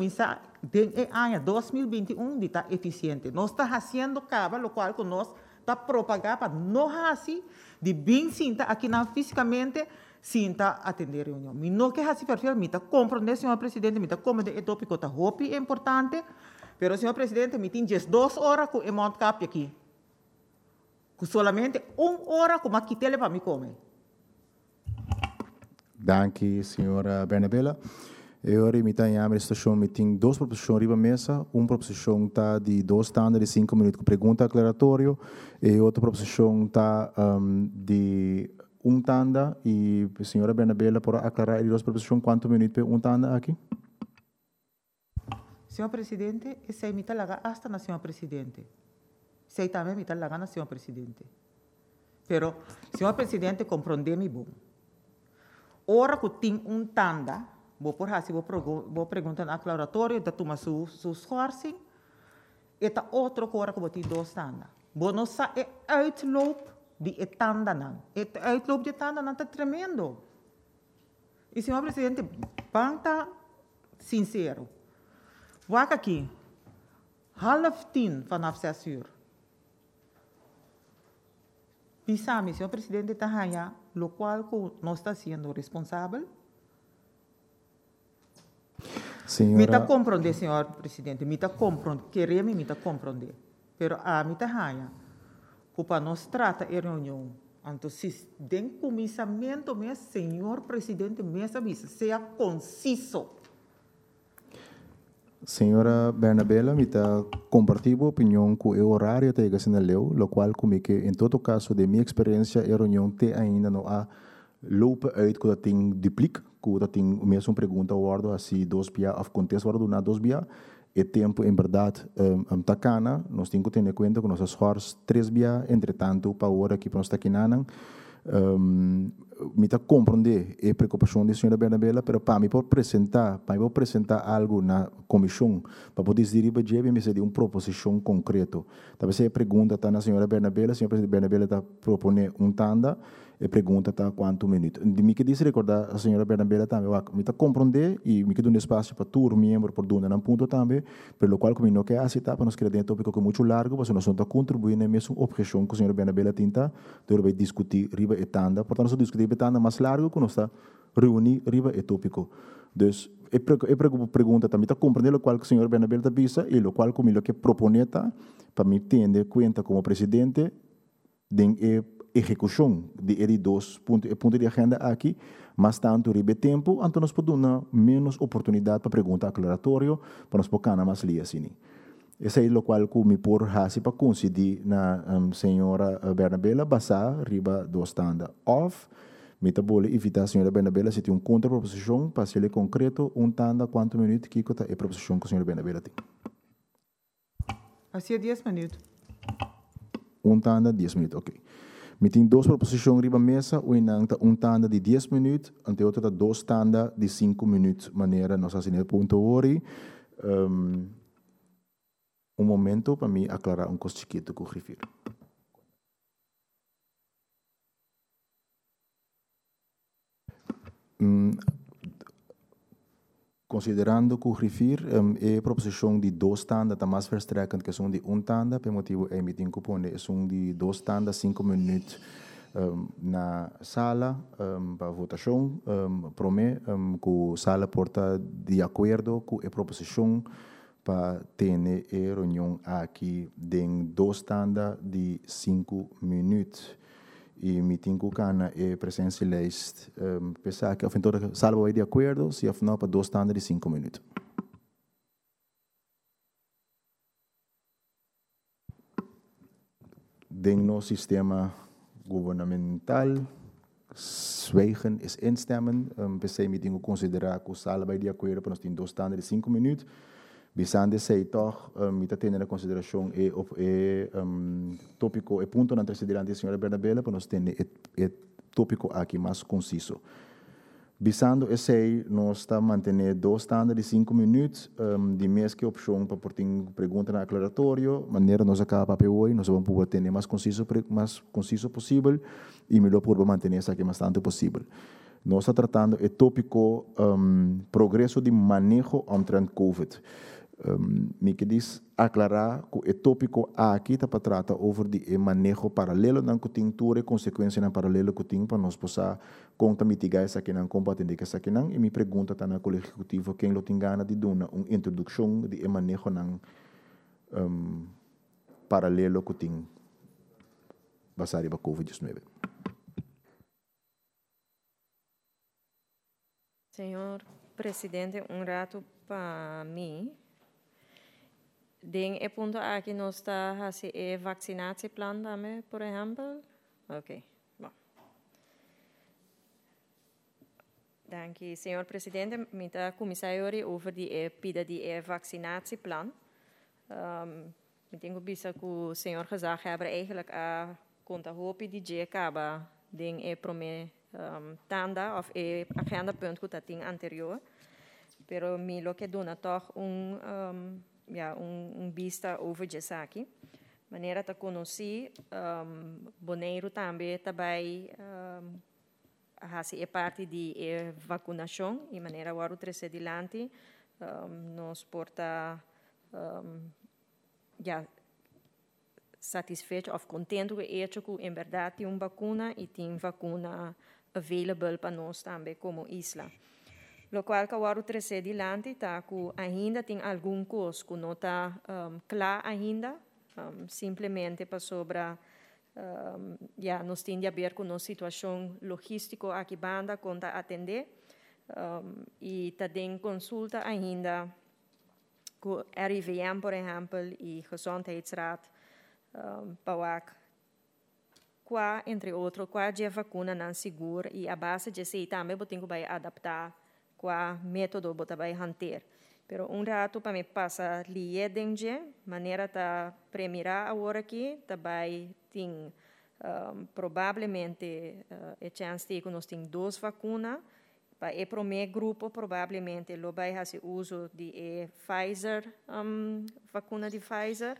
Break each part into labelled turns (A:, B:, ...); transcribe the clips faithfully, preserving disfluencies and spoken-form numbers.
A: misa de año dois mil e vinte e um está eficiente. Nós está fazendo cava, lo qual que nós está propagando para não assim de bem sinta aqui na fisicamente sinta atender reunião. Me não que assim perfil, me está compreendendo, senhor presidente, me está compreendendo, é tópico tá hopi é importante, pero senhor presidente, me tem just duas horas com o Mount Cap aqui, com solamente uma hora com aqui tele para me comer.
B: Danke, senhora Bernabella. Eu imita em a estação me tem duas proposições riba mesa, uma proposição tá de dois standard de cinco minutos com pergunta aclaratório e outra proposição tá um, de um tanda e a senhora Bernabella por aclarar as duas proposições quanto minuto para um tanda aqui?
A: Senhor presidente, essa imita laga hasta na senhor presidente. Sei também imita laga na senhor presidente. Pero senhor presidente compreende-me bom. Ora que tem um tanda, vou por assim, vou, vou perguntar na aclaratório, da toma su, su schorsing, e tá outro que ora que vou ter dois tanda. Vou não sa é uitloop de tanda não. É uitloop de tanda não tá tremendo. E senhor presidente, bang tá sincero. Waka aqui, half tien vanaf zes uur. Pisami, senhor presidente, está aí, lo qual não está sendo responsável.
B: Senhora...
A: Me está compreender, senhor presidente, me está compreender, queremos me está compreender. Pero a me está aí, para nós trata a reunião, então se tem comissamento, meu senhor presidente, mesmo avisa, seja conciso.
B: Senhora Bernabella, me está compartilhando a opinião com o horário que eu na leu, o qual comigo, em todo caso, de minha experiência, a reunião te ainda não há lopen uit que tem duplica, que tem mesmo pergunta ordem assim dois dia, of contexto ordem na dois dia, e tempo em verdade um, um tacana, nós temos que ter em conta que nossas horas três dia, entretanto, para a hora que nós está aqui nanan, um, me está compreender a preocupação da senhora Bernabella, pero para mim pode apresentar, para mim apresentar algo na comissão, para poder dizer para Jebe me de uma proposição concreta. Talvez a pergunta está na senhora Bernabella, a senhora Bernabella está propondo um tanda, e pergunta tá quanto minuto. De mim que disse recordar a senhora Bernabella também, me está compreender e me queda um espaço para todos membros por dona num ponto também, pelo qual como não quer aceitar para nós querer dentro tópico que é muito largo, mas nós não está contribuindo na mesma objeção que a senhora Bernabella tinta, então vai discutir riba e tanda, portanto nós discutir riba tanda mais largo que nós está reunir riba e tópico. Dus eu pergunta também está compreendendo o qual que a senhora Bernabella está bisa e o qual como ele quer propor para me ter conta como presidente de execução de R dois ponto, ponto de agenda aqui, mas tanto ribe tempo, então nós podemos ter menos oportunidade para perguntar aclaratório, para nós poder mais ler assim. Esse é o qual que me por hasi para coincidir na um, senhora Bernabella basar riba do standard off, me tá bole evitar a senhora Bernabella se tem um contra-proposição para ser concreto, um tanda quanto minuto que é a proposição que a senhora Bernabella tem.
A: Assim é dez minutos.
B: Um tanda, dez minutos, ok. Me tem duas proposições riba mesa, um tanda de dez minutos, ante outra dois tanda de cinco minutos, maneira nós assim ponto hoje. Um, um momento para mim aclarar um coisa chiquito que eu refiro. Um, considerando que o refir um, é a proposição de dois tanda está mais verstrekkend que são de um tanda, por motivo é emitir cupom é são de dois tanda cinco minutos um, na sala um, para votação, um, promete um, que a sala porta de acordo com a proposição para ter a reunião aqui de dois tanda de cinco minutos. E me tenho que cana é presença list um, pensar que afinal a sala vai de acordo se afinal para dois tandas de cinco minutos. Dentro do sistema governamental, zwijgen is instemmen. Um, pensei me tenho que considerar que a sala vai de acordo para nós ter dois tandas de cinco minutos. Bisande sei toch, um, está tendo em consideração é o um, tópico, é ponto na terceira da senhora Bernabella, para nós ter o tópico aqui mais conciso. Bisando esse, nós está mantendo dois standards de cinco minutos, um, de mesma opção para portar pergunta na aclaratório, maneira nós acaba para hoje, nós vamos poder ter mais conciso, mais conciso possível e melhor por manter isso aqui mais tanto possível. Nós estamos tratando o tópico um, progresso de manejo omtrent COVID. Um, me que diz aclarar que o tópico aqui está para tratar over de manejo paralelo não que tem toda consequência na paralelo que tem para nós possa conta mitigar essa que não combater essa que não e me pergunta tá na colégio executivo quem lo tem gana de dar uma introdução de manejo não um, paralelo que tem basado para COVID dezenove.
C: Senhor Presidente, um rato para mim. Den é ponto aqui nós está fazendo o vacinação plan também, por exemplo. Ok, bom. Dank senhor Presidente. Me está comissário over die pida de vacinatie plan. Um, ik denk bisa que o senhor gezag hebben eigenlijk a conta hopi die je acaba ding e prome um, tanda of e agenda punt que tem anterior. Pero mi lo que dona toch um, um ja, um, um vista over isso aqui. Maneira de conhecer, um, Boneiro também também um, é parte de vacinação e maneira o outro três adiante um, nos porta um, ja, satisfeito ou contente que é que em verdade tem uma vacuna e tem vacuna available para nós também como isla. Lo qual que o três adiante tá que ainda tem algum coisa que não está um, claro ainda, um, simplesmente para sobre um, já nós temos de ver com a situação logística aqui banda conta atender um, e tá tem consulta ainda com R I V M por exemplo e Gezondheidsraad um, para qual entre outros qual a vacuna não segura e a base de sei também tem que vai adaptar qual método bota vai hanter. Pero um rato para me passa lié dengue, maneira ta premirar agora aqui, também tem um, provavelmente uh, a chance de que nós tem duas vacinas, para o primeiro grupo provavelmente lo vai fazer uso de Pfizer, um, vacuna de Pfizer,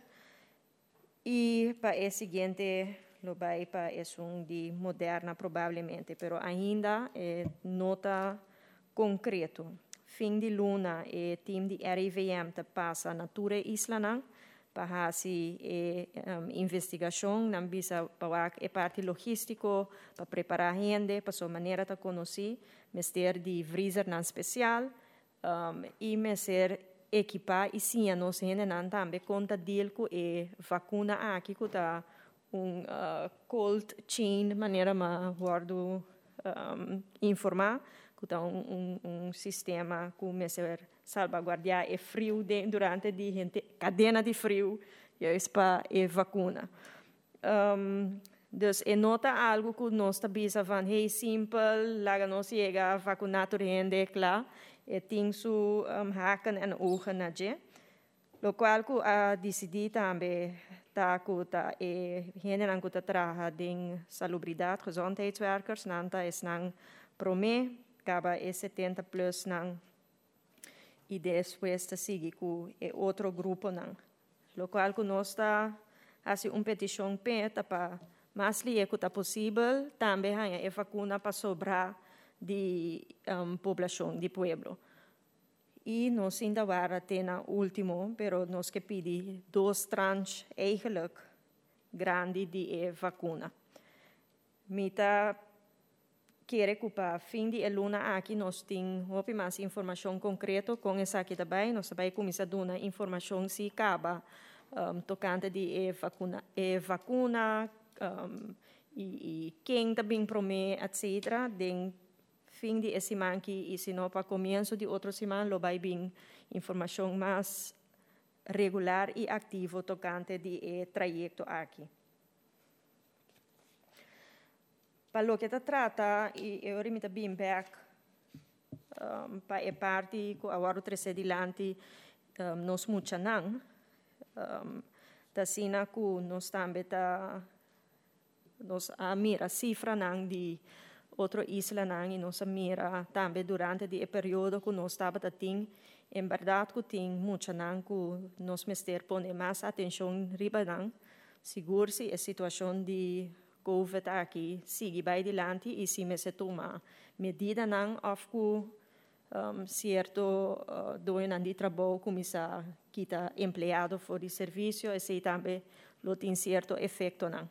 C: e para o seguinte lo vai para um de Moderna provavelmente, pero ainda eh, nota concreto. Fim de luna, o time de R I V M te passa na tura isla não, para fazer um, investigação, não bisa para a parte logística, para preparar a gente, para sua maneira de conhecer, mas ter de freezer não especial, um, e mas ser equipar e sim a nossa gente não também conta dele com a vacuna aqui que está um uh, cold chain maneira ma guardo um, informar que está um, um, um sistema que começa salvaguardar é frio de, durante de gente, cadena de frio e é para a vacuna. Um, dus é nota algo que nós também van hey simples, lá nós chega a vacinar a gente, claro, e tem su um, haken en ogen na je. Lo qual que a decidir também tá que tá e gente não que trabalha em salubridade, gezondheidswerkers, não tá es não prome acaba é setenta plus não e depois tá sigue com é outro grupo não. Lo qual que nós tá assim uma petição peta para mais li que tá possível também há é vacuna para sobrar de um, população de pueblo. E nós ainda agora temos o último, pero nós que pedimos dois tranches eigenlijk grande de vacuna. Mita quer que para fim de luna aqui nós temos mais informação concreta com essa aqui também, nós também começamos a dar informação se acaba um, tocante de vacuna, e vacuna um, e, e quem também promete, etcétera. Den fim de semana aqui e se não para começo de outra semana, lo vai vir informação mais regular e ativa tocante de trajeto aqui. Para o que se trata, eu remito bem back um, para a parte que agora três adiante um, nós muito não, um, da cena que nós também tá nós a mira cifra não de outra isla não e nós a mira também durante o período que nós estava tendo, em verdade que tem muito não que nós mister pone mais atenção riba não, seguro se a situação de COVID aqui sigue vai adiante e se me se toma medida não of ku um, certo uh, doen de trabalho começar kita empleado for de serviço e se também lo tem certo efeito não.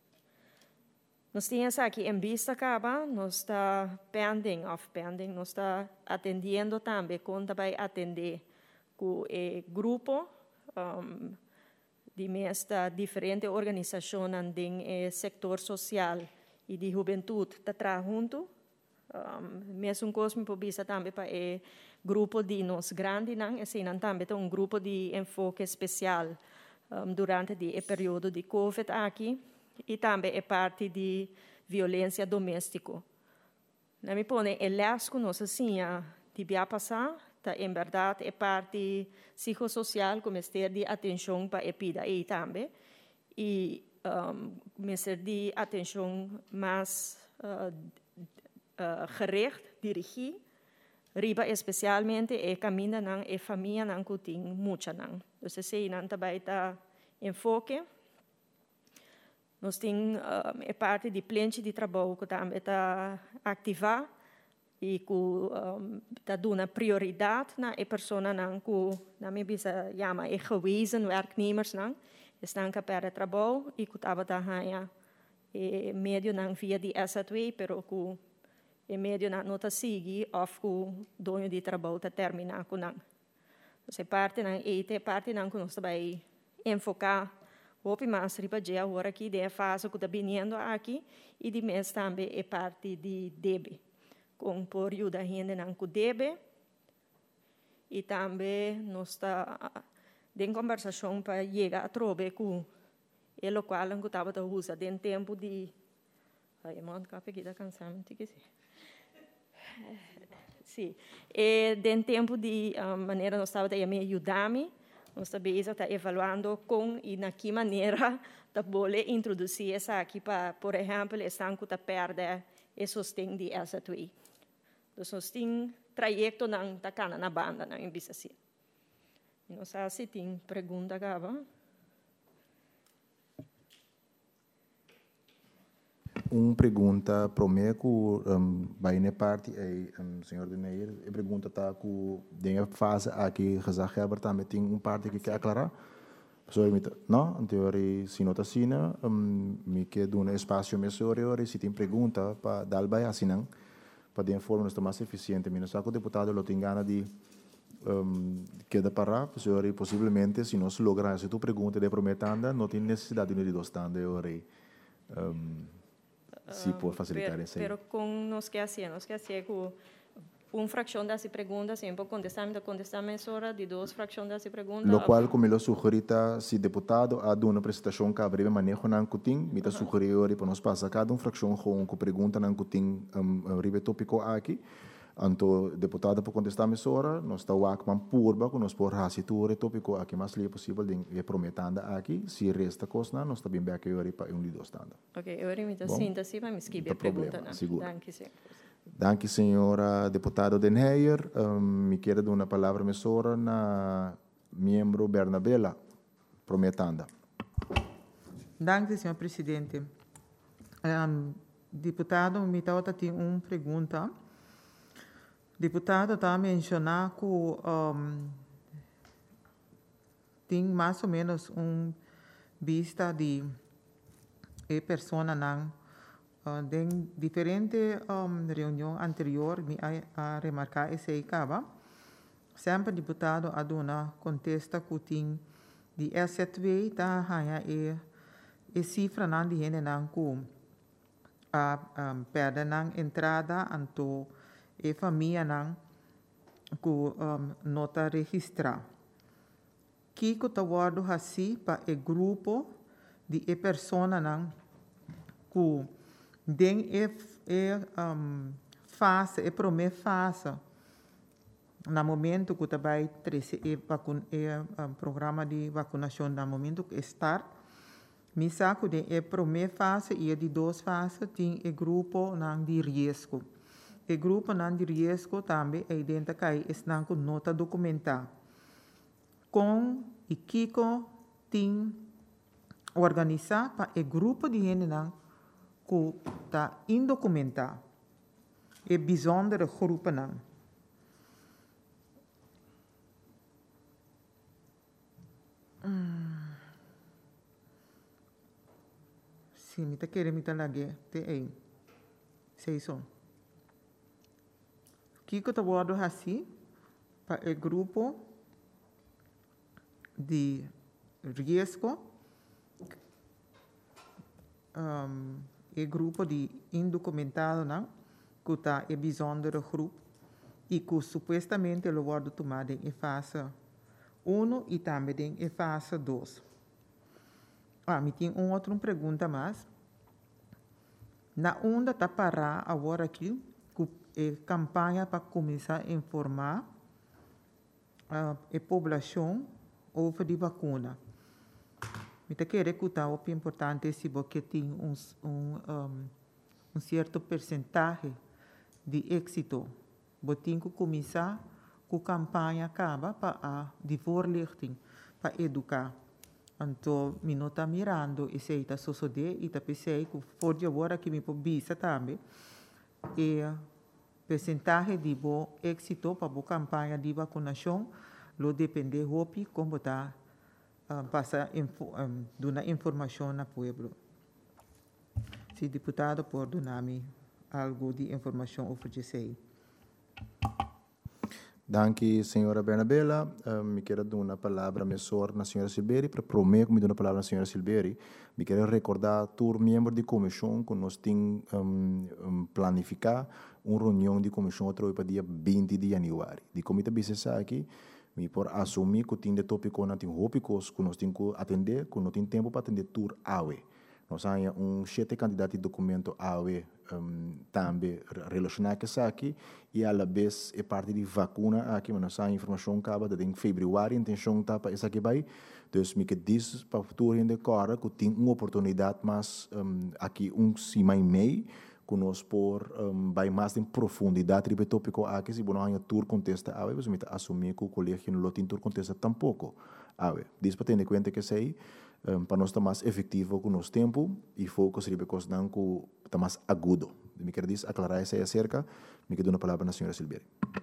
C: Nós temos aqui em vista acaba, nós está pending of pending, nós está atendendo também quando vai atender com o grupo um, de esta diferente organização no setor social e de juventude está trabalhando. Um, mesmo coisa me pode também para o grupo de nós grandes, não, e não também um grupo de enfoque especial um, durante o período de COVID aqui e também é parte de violência doméstica. Não me põe el lasco nós assim de via passar, tá em verdade é parte psicossocial como ter de atenção para a vida e também e um, meser de atenção mais uh, uh, gericht, dirigir, riba especialmente e caminha não e família não que tem muita não. Então se não também tá enfoque. Nós temos uh, é parte de plente de trabalho que também está ativar e que está um, dando prioridade na e persona não que na me bisa chama e gewezen werknemers não estão capaz de trabalho e que estava da hanha e meio não via de essa twee pero que e meio não nota sigue of que dono de trabalho está terminar com não. Então parte não e te parte não que nós vai enfocar Hopi mas riba já agora aqui de fase que está vindo aqui e de mês também é parte de D B. Com por ajuda a gente não com D B e também nós está em conversação para chegar a trobe com ele qual não estava a usar em tempo de ai mano café que da cansado que sim. Sim. E em tempo de um, maneira nós estava a me ajudar-me. Nós também estamos evaluando com e na que maneira da bolha introduzir essa aqui para, por exemplo, estão que perde e sustém de essa tui. Então, nós temos trajeto não tá cana na banda não em bisa assim. Não sei se tem pergunta acaba.
B: Uma pergunta para mim que um, vai na parte é um, senhor de Neir, a pergunta está com a fase aqui que Herbert também tem uma parte que quer aclarar. Pessoal, não, em teoria, se não está assim, um, me quer dar um espaço melhor, se tem pergunta para dar bem assim não, para de forma mais eficiente. Mas não o deputado lo tem gana de um, queda parar, pessoal, possivelmente se não se logra essa tua pergunta de prometanda, não tem necessidade de dois stands um, se por facilitar isso.
C: Pero com nós que assim, nós que assim com uma fração dessa pergunta, sempre contestamos, contestamos hora de duas frações dessa pergunta.
B: Lo qual, como eu sugerita, se deputado há uma apresentação que abre manejo não cutim, me está sugerindo para nós passar cada uma fração com com pergunta não cutim um ribe tópico aqui. Anto deputado por contestar essa hora, nós está o acman purba com nós por rasitura tópico aqui mais livre possível de prometanda aqui, se resta coisa nós está bem bem aqui hoje para um lido estando.
C: Ok, eu me dá síntese, mas me escreve a pergunta não. Danke senhor.
B: Danke senhora deputado Den Heyer, um, me quero dar uma palavra mesora na membro Bernabela prometanda.
A: Danke senhor presidente. Um, deputado me está tem uma pergunta. Deputado está mencionando que um, tem mais ou menos uma vista de e persona não uh, em diferente um, reunião anterior me a, a remarcar esse aí acaba sempre deputado aduna contesta que tem de essa twee tá hanya e e cifra não de gente não que a um, perde não entrada anto e família não que um, nota registrar. Que que está guardo assim para o grupo de e persona não que den e e um, fase e prome fase na momento que está vai treze e vacun e um, programa de vacinação na momento que start me saco de e prome fase e de duas fases tem e grupo não de risco. O grupo não de risco também é identificado está com nota documentar. Com o Kiko tem organizar para o grupo de gente não que está indocumentado e bijzondere groepen nan. Hmm. Sim, me tá querendo me tá lage te aí. Sei som. Que que eu tô vendo assim para o grupo de risco, um, o grupo de indocumentado não, que está é bijzondere grupo e que supostamente lo wordt tomado em fase um e também em fase dois. Ah, me tem uma outra pergunta mais. Na onda está parar agora aqui, com a campanha para começar a informar uh, a população over a vacuna. Me está querendo que está o importante se você tem um, um, um, um certo percentagem de êxito. Você tem que começar com a campanha acaba para a de voorlichting, para educar. Então, me não está mirando e sei está suceder e está pensando que for de agora que me pobisa também e percentagem de bom êxito para a campanha de vacinação lo depende hopi como está uh, passa info, um, dar informação ao povo. Se deputado pode dar-me algo de informação oferecer.
B: Danke, senhora Bernabela. Uh, me quero dar uma palavra mesor na senhora Silberi, para prometer que me dá uma palavra na senhora Silberi. Me quero recordar todos os membros da comissão que nós temos um, um, planificar uma reunião de comissão para o dia vinte de janeiro. De comitê business aqui, me por assumir que tem de tópico na tem tópicos que nós temos que atender, que não tem tempo para atender tour A U E. Nós temos um sete candidato de documento A U E um, também relacionado com isso aqui e a la vez é parte de vacuna aqui, mas nós temos informação que acaba em fevereiro, a intenção está para isso aqui vai. Então, me que diz para o futuro ainda agora que tem uma oportunidade mais um, aqui um semana e meio que nós por um, vai mais em profundidade sobre o tópico aqui, se não há um tour contesta A U E, você me assumir que o colégio não tem tour contesta tampouco A U E. Diz para ter em conta que isso aí Um, para nós estar mais efetivo com o nosso tempo e foco seria coisa não que está mais agudo. Me quero dizer, aclarar isso aí acerca, me quero dar uma palavra na senhora Silberi.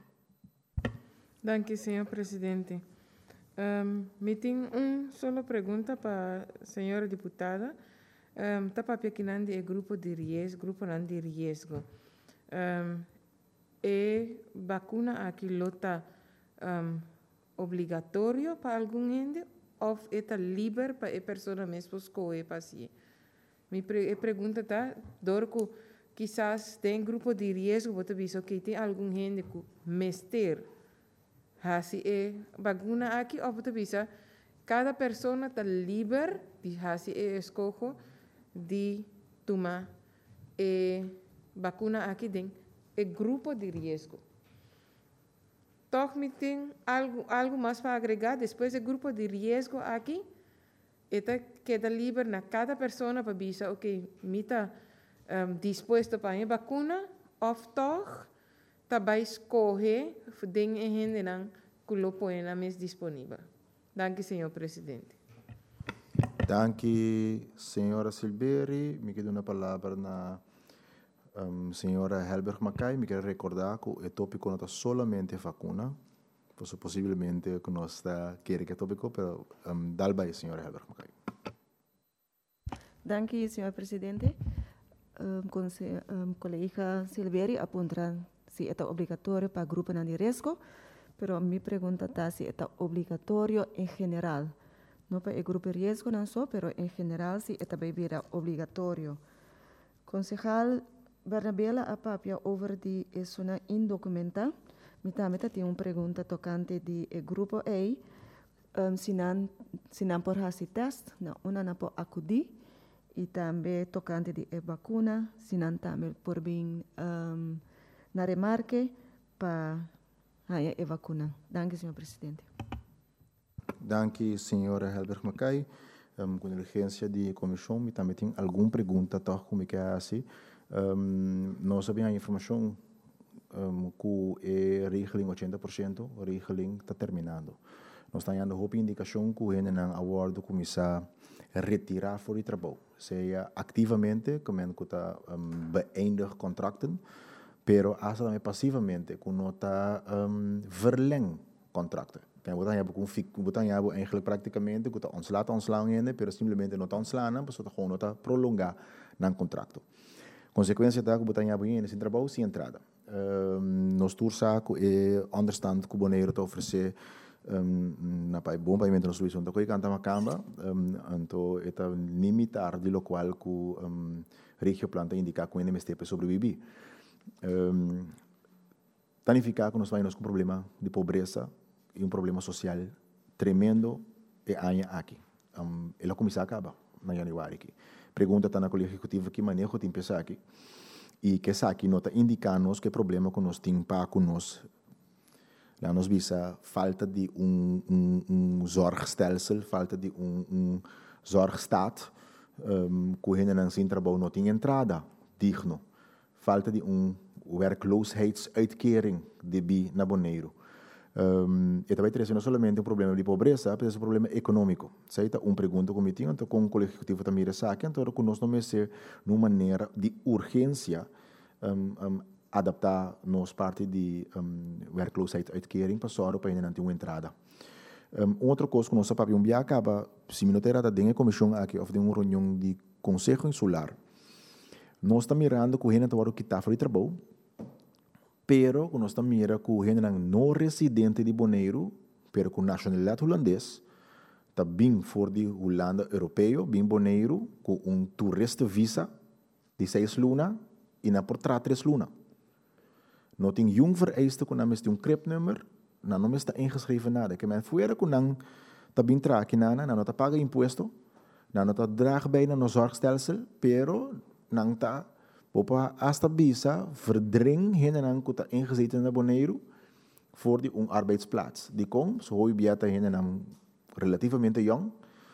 D: Danke, senhor presidente. Um, me tem uma só pergunta para a senhora deputada. Está um, para aqui o grupo de risco, grupo de risco. Um, é vacuna aqui lota um, obrigatório para algum ende? Of está livre para a pessoa mesmo escolher para si. Me pre pergunta tá, dorco, quizás tem grupo de risco, você vê que tem algum gente que mester, assim é vacuna aqui, ou você vê cada pessoa está livre de assim é escolher de tomar e vacuna aqui tem é grupo de risco. Toch me tem algo, algo mais para agregar depois do grupo de risco aqui. Eta queda livre na cada pessoa para dizer, ok, me está um, disposto para a vacuna, ou toch, também escolher den e gente não que lo põe na mesa disponível. Danke, senhor presidente.
B: Danke, senhora Silberi. Me quero dar uma palavra na Um, senhora Helberg Macay, me quero recordar que o tópico não está solamente vacuna, pois possivelmente que nós está querendo que tópico, pero um, dá bem, senhora Helberg Macay.
E: Danke, senhor presidente. Um, com se, um, colega Silveri apontar se é obrigatório para o grupo de risco, pero me pergunta tá se é obrigatório em geral. Não para o grupo de risco não só, pero em geral se é também obrigatório. Concejal Bernabela a papia over di zona indocumenta. Mi também tem uma pergunta tocante de grupo A, um, se não se não por fazer teste, não uma não por acudir e também tocante de vacuna, se não também por vir um, na remarque para a vacuna. Danke, senhor presidente.
B: Danke, senhora Helberg Macay. Um, com a urgência de comissão, me também tem alguma pergunta, tal como que é assim. Um, nós sabemos a informação um, que é regeling oitenta por cento, o regeling está terminando. Nós estamos dando uma indicação que o N N A Award começar retirar voor die trabalho. Seja ativamente, que men kuta um, beëindig contracten, pero asa também passivamente, que nota um, verleng contracten. Kan we dan hebben kun fik, we dan hebben eigenlijk praticamente kuta ontslaat ontslaan ende, pero simplemente nota ontslaan, pues gewoon nota prolongar nan contrato. Consequência da que we dan hebben in esse trabalho sem entrada. Um, nos toursaco e understand que o boneiro te oferecer um, na pai bom pagamento na solução da coisa canta uma camba um, então é limitar de lo qual que um, regio planta indicar que o N M S T para sobreviver um, tanificar que nós vamos com problema de pobreza e um problema social tremendo e ainda aqui um, ela começa a acabar na januário aqui pergunta está na colégio executivo que maneira que pensar aqui e que essa aqui nota indicar-nos que problema que nós temos para conosco. Lá nos visa falta de um, um, um zorgstelsel, falta de um, um zorgstaat, um, que ainda não se trabalho não tem entrada digno, falta de um werkloosheidsuitkering de bi na boneiro. Um, e também traz não somente um problema de pobreza, mas um problema econômico. Certo? Um pergunta como tinha, então com o colégio executivo também essa aqui, então que nós não me ser numa maneira de urgência um, um, adaptar nos parte de um, werkloosheidsuitkering para só para ainda não ter uma entrada. Um, outra coisa que nós sabemos um dia acaba, se me notar da a comissão aqui ou de uma reunião de conselho insular, nós estamos mirando que o gente agora que está fora de trabalho. Pero, quando nós mira que o gente não residente de Bonaire, pero com nacionalidade holandês, está bem fora de Holanda europeu, bem Bonaire, com um turista visa de seis lunas e na por três lunas. Não tem um vereiste que não tem um creepnummer, não está ingeschreven nada. Que men fora que não está bem traque nada, não está paga imposto, não está draag bij no zorgstelsel, pero não está Opa, hasta bisa verdring hinenan kuta ingezeten na Bonaire voor die een arbeidsplaats. Die komt, zo hooi biata hinenan relativamente jong,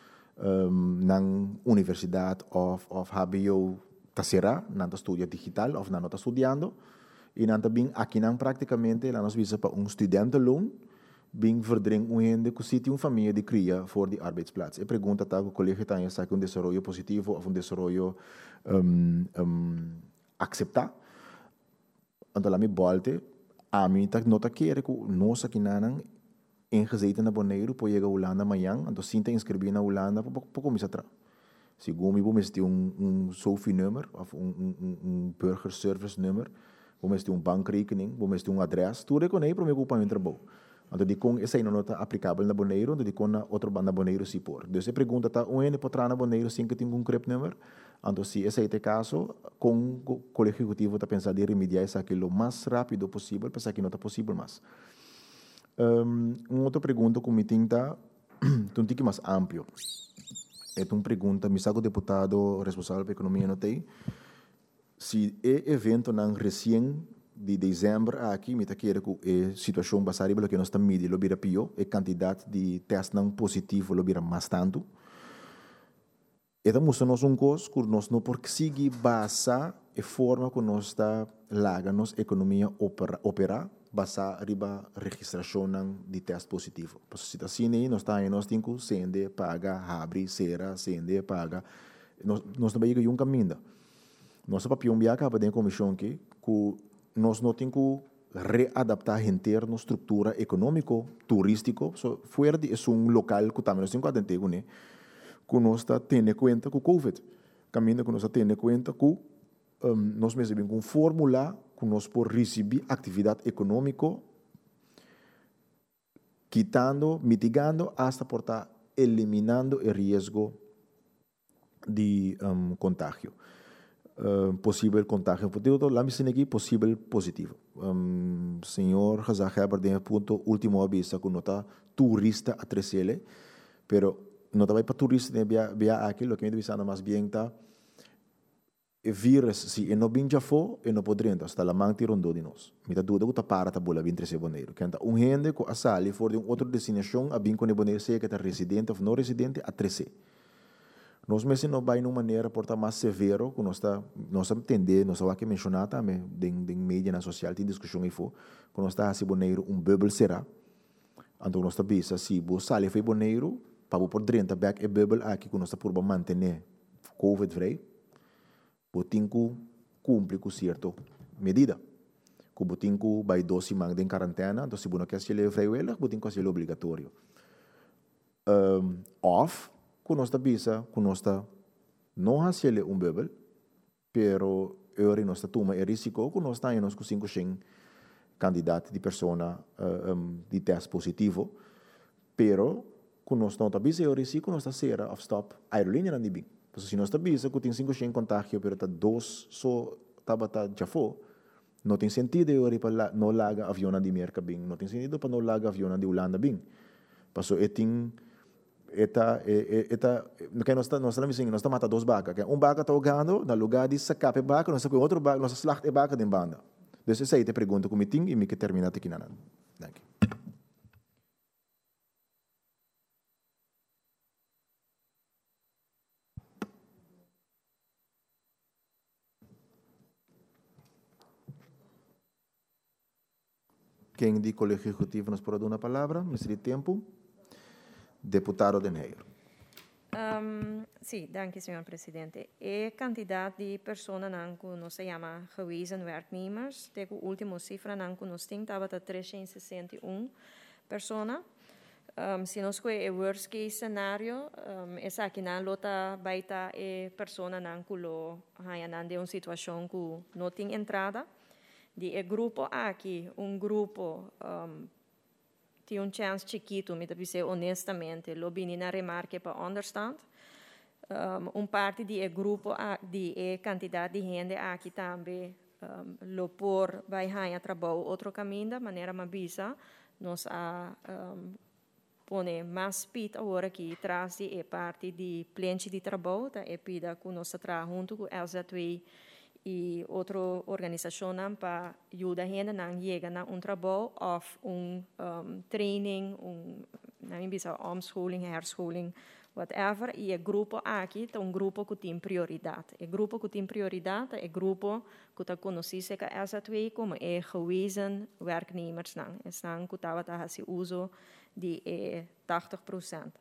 B: um, nang universidade of, of H B O tasera, nanta studia digital of nanta studiando, e nanta bing aqui nan praticamente, lá nos visa para um studentenloon, bing verdring um gente que sitio uma família de cria voor die arbeidsplaats. E pergunta tá o colégio tá em saque um desenvolvimento positivo ou um desenvolvimento um, um, aceitar. Então lá me volte a mim tá nota que é que nós aqui nan ingezeten na Bonaire para chegar a Holanda amanhã, então sinta inscrever na Holanda para para começar a trabalhar. Segundo me vamos ter um um Sophie nummer of um um um burger service nummer, vamos ter um bankrekening, vamos ter um adres, tudo é com aí para me ocupar meu trabalho. Então, de com essa não está aplicável na Bonaire, então de com na outra banda Bonaire se por. Então, se pergunta tá um N para entrar na Bonaire sem que tenha um crepe number, então se esse é o caso, com o colégio executivo está pensando em remediar isso aqui o mais rápido possível, para que não está possível mais. Um, uma outra pergunta que me tem tá, um tique mais amplo. É uma pergunta, me saco deputado responsável pela economia não tem, se é evento não recém de dezembro aqui, me está querendo que a situação basada pelo que nós estamos medindo, lo vira pior, a quantidade de testes não positivos lo vira mais tanto. Então, nós um coisa que nós não conseguimos basar a forma que nós está larga nossa economia opera, operar, basar riba registração de teste positivo. Porque se está assim, nós está aí, nós temos que sende, paga, abre, será, sende, paga. Nós nós também chegamos um caminho. Nossa papel um acaba de comissão que que nós não temos que readaptar interno estrutura econômico, turístico, so, fora de é um local que também nós temos que atender, né? Que nós está tendo conta com o Covid. Caminho que nós está tendo conta que um, nós recebemos um fórmula que nós podemos receber atividade econômica, quitando, mitigando, hasta por estar eliminando o risco de um, contágio. Uh, possível contágio positivo, lá me aqui possível positivo. Um, senhor Hazaheber tem ponto último aviso que não está turista a trecele, pero não está para turista nem via via aqui, o que me disse mais bem está o vírus se não bem já for, e não poderia então está lá manter rondo de nós. Me está dúvida que está para tá bola vinte Bonaire. Que então um gente que a sali for de um outro destinação a bem com Bonaire sei que está residente ou não residente a trece. Nós mesmo não vai numa maneira por estar mais severo, que nós está nós entender, nós vai que mencionar também den den mídia na social tem discussão aí for, que nós está assim Bonaire um bubble será. Então nós está bisa se você sale foi Bonaire para por trinta back e bubble aqui que nós está por manter COVID free, botinco cumpre com certa medida. Que botinco vai doze semanas em quarentena, então se você não quer se ele freio, botinco se ele obrigatório. Um, off, que nós está bisa, que nós está não há se ele um bubble, pero eu nós está toma o risco que nós está em nós com cinco candidatos de persona uh, um, de teste positivo, pero que nós não está bisa o risco nós está ser off stop aerolínea não bem. Porque se nós está bisa que tem cinco contágio, pero está dois só tabata já foi, não tem sentido eu ir para não laga avião de América bem, não tem sentido para não laga avião de Holanda bem. Passo é tem eta eta que nós está nós estamos dizendo nós está mata duas vacas, que um vaca está jogando no lugar de sacar a vaca, nós sabe outro vaca, nós slacht a vaca de banda. Então essa aí te pergunta como tem e me que termina aqui na nada. Danke. Quem de colégio executivo nos pode dar uma palavra, nesse tempo? Deputado de Neyer.
C: Um, sim, danke, senhor presidente. É candidato de pessoa que nós se chama gewezen werknemers. De última cifra que nós temos estava trezentos e sessenta e uma pessoas. Um, se nós que é worst case scenario, um, essa aqui na lota baita é pessoa que lo hayan de uma situação que não tem entrada. De é grupo aqui, um grupo um, tem um chance chiquito, me dizer honestamente, lo bini na remarque para understand. Um, um parte de é grupo de é quantidade de gente aqui também um, lo por vai ganhar trabalho outro caminho, da maneira mais bisa, nós a um, pone mais speed agora aqui traz de é parte de plenty de trabalho, da é pida que nós tra junto com L Z W e outra organização para ajudar a gente a chegar a um trabalho ou um, um training, um omscholing, herschooling, whatever. E o grupo aqui é um grupo que tem prioridade. O grupo que tem prioridade é o grupo que está conhecido como L Z W como é gewezen werknemers. Estão que estava a fazer uso de oitenta por cento.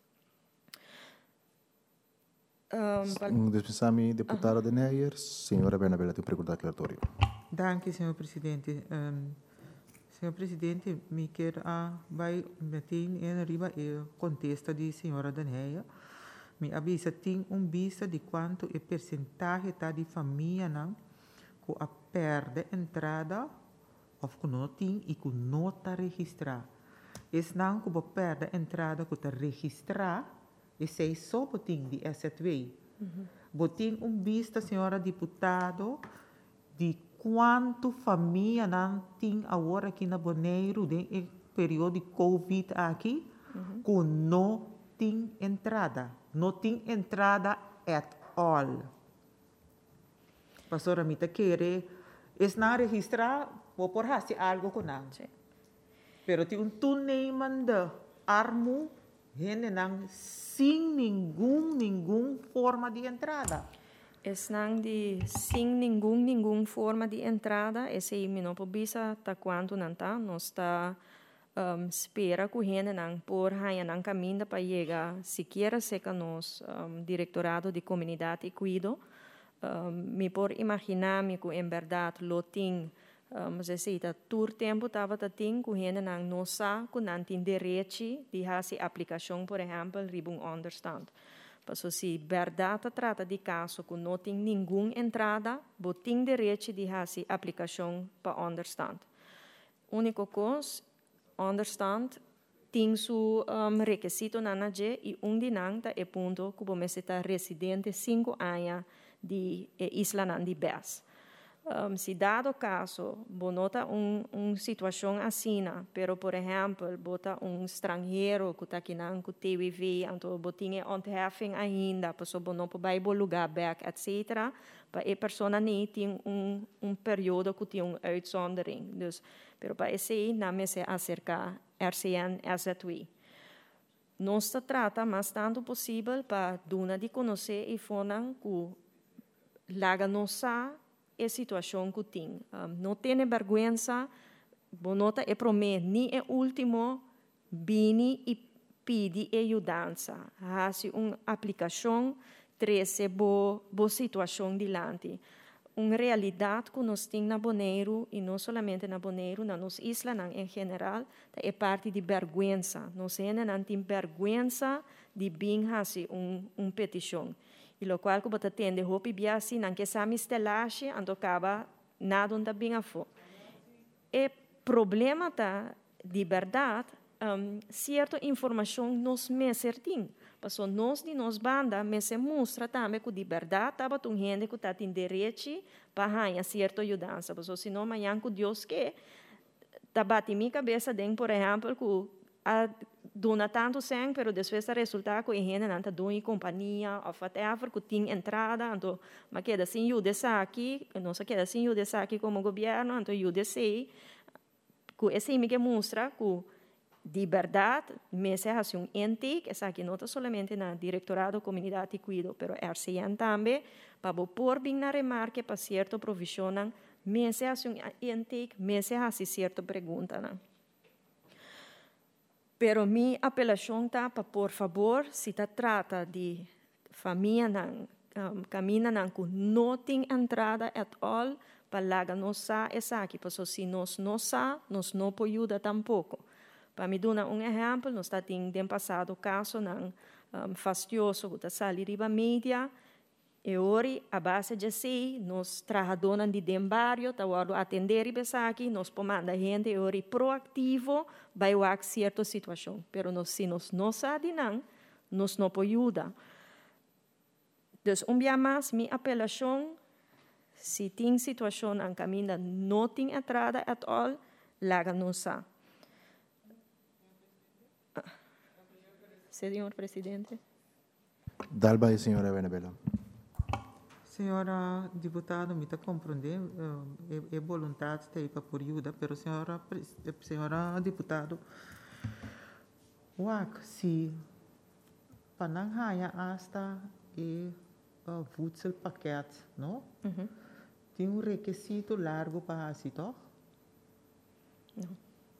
B: Um, Dispensami, deputada uh -huh. de Neyer, senhora Bernabela, tem pergunta declaratória.
A: Danke, senhor presidente. Um, senhor presidente, me quer a vai meter em riba e contesta de senhora de Neyer. Me avisa tem um vista de quanto é percentagem tá de família não que a perde entrada ou que não tem e que não está registrado. Esse não que a perde entrada que está registrado. E sei só botim de S Z W. Uhum. Botim um vista, senhora deputado, de quanto família não tem agora aqui na Bonaire, no período de Covid aqui, uhum. que não tem entrada. Não tem entrada at all. Pastora Mita quer, es não registrar, vou por fazer algo com não. Pero tem um tuneiman de armo, gente não sem nenhum, nenhum forma de entrada.
C: Estão de sem nenhum, nenhum forma de entrada. Esse aí não pode ser até quanto não está. Nós está um, espera que a gente não por aí não caminha para chegar sequer ser que nós um, directorado de comunidade e cuido. Um, me por imaginar me que em verdade lo tem mas um, assim, todo tempo estava tendo que a gente não sabe que não tem direito de fazer aplicação, por exemplo, ribung understand. Porque se verdade trata de caso que não tem nenhuma entrada, você tem direito de fazer aplicação para understand. Única coisa, understand tem seu um, requisito na N G e um de nós é ponto que você está residente cinco anos de Isla de Bes. Um, se dado caso, bonota uma um situação assim, pero por exemplo, bota um estrangeiro que está aqui na T V V, então botinha ontheffing ainda, pessoa não pode ir lugar back, etcétera. Para a pessoa nem tem um um período que tem uma uitzondering. Dus, pero para esse não me se acercar R C N S Z W. Não se trata, mas tanto possível para dona de conhecer e fonan que laga não sa a situação que tem. Um, não tem vergonha, bonota é para mim, nem é último, bini e pede ajudança, faz uma aplicação, treze boa bo situação dilante. Uma realidade que nós temos na Bonaire, e não somente na Bonaire, na nossa isla em geral, é parte de vergonha. Nós não temos vergonha de bem fazer uma um petição. E o qual, como você tem de roupa biasi, não que essa mistelagem, então acaba nada onde bem a fo. E problema tá de verdade, um, certa informação nos me certinho. Porque nós de nós banda me se mostra também que de verdade tava um gente que tá tem direito para ganhar certa ajudança. Porque senão amanhã que Deus quer, tá bate minha cabeça de, por exemplo, que a dona tanto sangue, pero depois o resultado que a gente não tá dando em companhia, ou até que tem entrada, então, mas queda sem ajuda aqui, não se queda sem ajuda aqui como governo, então ajuda sei, que esse me mostra que de verdade, me se hace um ente, que aqui não está somente na Directorado da Comunidade de Cuido, pero R C N também, para pôr bem na remarca para certa provisão, me se hace um ente, me se hace certa pergunta. Não? Pero minha apelação está para, por favor, se ta trata de família não um, camina não com não tem entrada at all, para lá não sa essa aqui, porque se nós não sa, nós não podemos ajudar tampouco. Para me dar um exemplo, nós temos no passado caso não um, fastidioso que está saindo riba mídia, e hoje a base de si, nós trabalhamos de dembario, estamos atender riba aqui, nós pomanda gente hoje proativo, vai a certa situação, pero nós se nós não sabemos não, nós não podemos ajudar. Então, um dia mais, minha apelação, se tem situação em caminho não tem entrada at all, laga não sa. Senhor Presidente.
B: Dalba, senhora Benabella.
A: Senhora deputada, me está compreendendo, é, é vontade de ir para por ajuda, mas senhora, senhora deputada, uac, se para não ganhar hasta é uh, voedsel pakket, não?
C: Uhum.
A: Tem um requisito largo para assim, toch?
C: Não.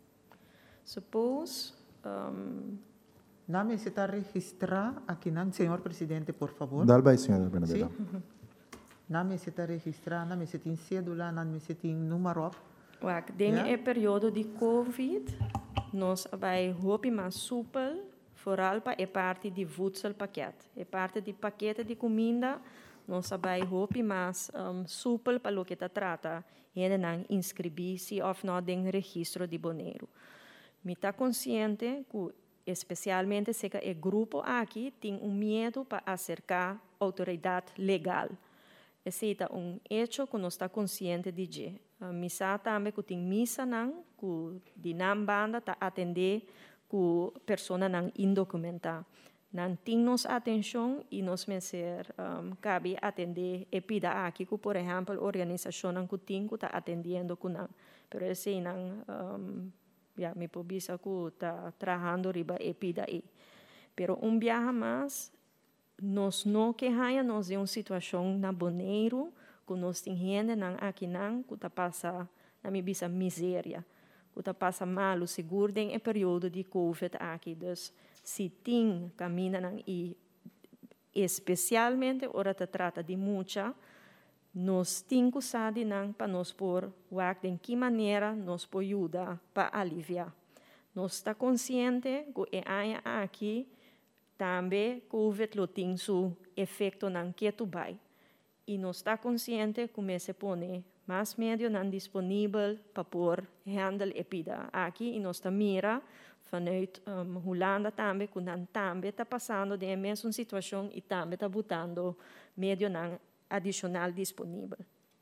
C: Suppose... Um,
A: não necessita registrar aqui, não, senhor presidente, por favor.
B: Dalba, senhora Benabella.
A: Sim. Não necessita registrar, não necessita em cédula, não necessita em número.
C: Waak, denk é período de Covid, nós vai roupa mais súpel, vooral para é parte de voedselpakket. É parte de paquete de comida, nós vai roupa mais um, súpel para o que está trata, e não inscrever-se ou não tem registro de Bonaire. Me está consciente que especialmente se o grupo aqui tem um medo para acercar a autoridade legal. Esse é um hecho que nós está consciente de que. Uh, misa também que tem missa não, que de não banda está atender que pessoa não indocumentada. Não tem nos atenção e nos meser um, cabe atender e pida aqui que, por exemplo, organização que tem que está atendendo que não. Pero esse não um, ya me pobisa que está trabalhando riba e pida aí. Pero um viaje mais nós não queremos nós de uma situação na Bonaire que nós temos gente não aqui não que está passa na minha bisa miséria que está passa mal o seguro tem é período de Covid aqui então se tem caminha não e especialmente ora te trata de muita nós temos que saber não para nós por de que maneira nós podemos ajudar para aliviar nós está consciente que é aqui também Covid tem seu efeito não que tu vai e nós está consciente como se põe mais meio não disponível para por handle epida aqui e nós está mira vanuit um, Holanda também que não também está passando de mesma situação e também está botando meio não adicional disponível.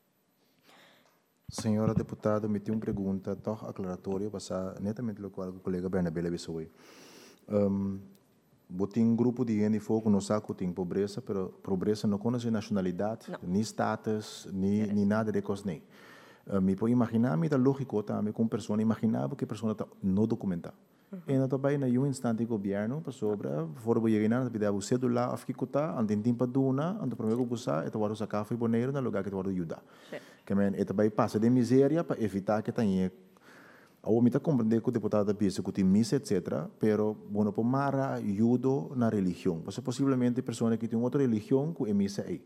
B: Senhora deputada, me tem uma pergunta toch aclaratória para netamente o qual o colega Bernabella Bissoy. Um, Tem um grupo de gente que não sabe que tem pobreza, mas pobreza não conhece nacionalidade, não. nem status, nem, yes. nem nada de coisa nem. Uh, me pode imaginar, me dá lógico também, com pessoa imaginável que a pessoa está não documentada. E não também na um instante governo para sobre, fora o chegar na vida o celular afkikuta, antin timpa duna, anto primeiro busa, e tawaro sa café boneiro na lugar que tawaro ajuda. Que men, e também passa de miséria para evitar que tenha Eu me compreender que o deputado pensa que tem missa, etcétera, pero bueno, por mara ajuda na religião. Porque possivelmente pessoas que têm outra religião que é missa aí.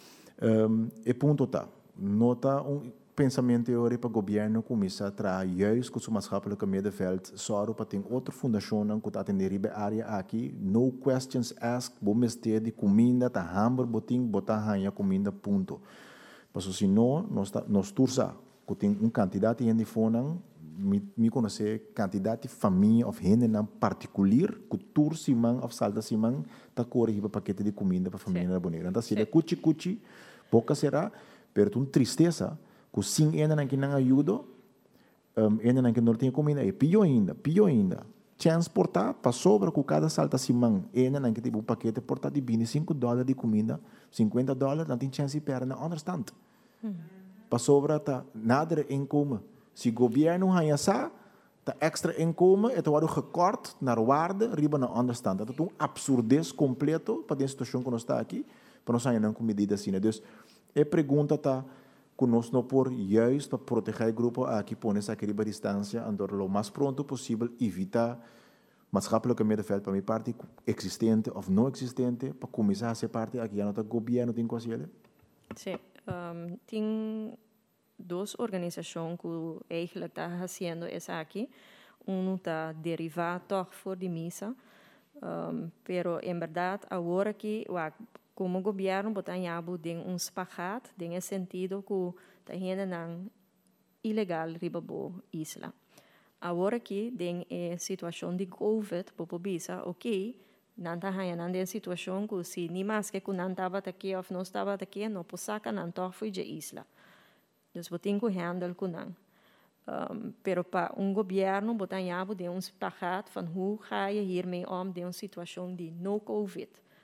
B: Um, e ponto tá. Nota um pensamento hoje para o governo começar a trazer juist com o maatschappelijke middenveld só para ter outra fundação que está atendendo a área aqui. No questions asked, bom mestre de comida, tá hamburger, boting, botar ranha comida, ponto. Porque se não, nós nós tursa, que tem um candidato em fone me, me conhecer quantidade de família of gente em particular que tur simang of salda simang tá corre para paquete de comida para família na boneira. Então se é cuchi cuchi pouca será, pero um tristeza que sim ainda não que não ajuda, um, ainda não que não tem comida é pior ainda, pior ainda. Transportar para sobra com cada salta simang, ainda não que tem um paquete portar de vinte e cinco dólares de comida, cinquenta dólares não tem chance de perder, não understand. Hum. Para sobra tá nada em coma. Se o governo ganha essa, tá extra income, é tudo gekort na waarde, riba na understand. Dat é um absurdez completo para a situação que nós está aqui, para nós ainda não com medidas assim. Então, a pergunta tá que nós não por juist para proteger o grupo aqui, põe essa querida distância, andor lo mais pronto possível evitar maatschappelijke middenveld para minha parte existente ou não existente, para começar a ser parte aqui, já não tá governo tem coisa ele?
C: Sim, um, tem duas organizações que eigenlijk está fazendo isso aqui. Um está derivado toch voor de missa, um, pero em verdade agora que como governo botan jabo tem um spagat, tem esse sentido que está indo não ilegal ribabo isla. Agora que tem a situação de COVID, popo bisa, ok, não está indo na situação que se nem mais que não estava aqui ou não estava aqui, não possaka não toch foi de isla. Dus we tenho que handelen kunnen. Um, pero para um governo, we hebben de ons pakket van hoe ga je hiermee om de een situatie die no COVID.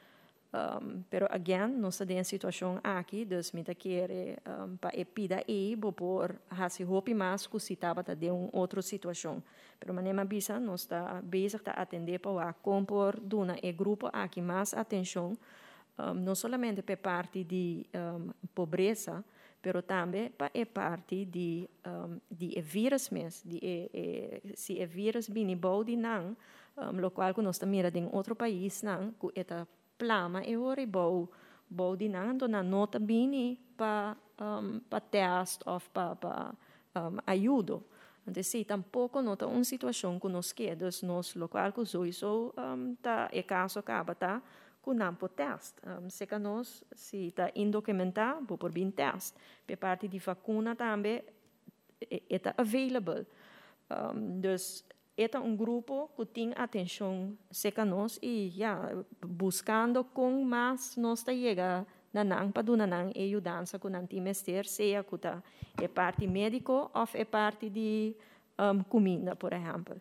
C: Um, pero again, nós temos uma situação aqui, dus met kere um, para epida e por hasi hopi mas que se estava de uma outra situação. Pero manema bisa, nós está bezig te atender para compor duna e grupo aqui mais atenção, um, não somente para parte de um, pobreza, pero também para a parte de um, de vírus mesmo, de e, e, se o vírus vem bom de não, um, lo qual que nós estamos mirando em outro país não, que esta plama é ora bom bom de não, então nota bem para um, para teste ou para para um, ajuda. Então se tampouco nota uma situação que nós queremos, nós lo qual que sou isso um, tá é caso acaba tá que não pode teste. Um, se que nós, se está indocumentado, vou por bem teste. Por parte de vacuna também, está available. Um, dus, é um grupo que tem atenção, se que nós, e já, buscando com mais, nós está chegando na não, para dar na ajudança que não tem mestre, seja que tá, é parte médico ou é parte de um, comida, por exemplo.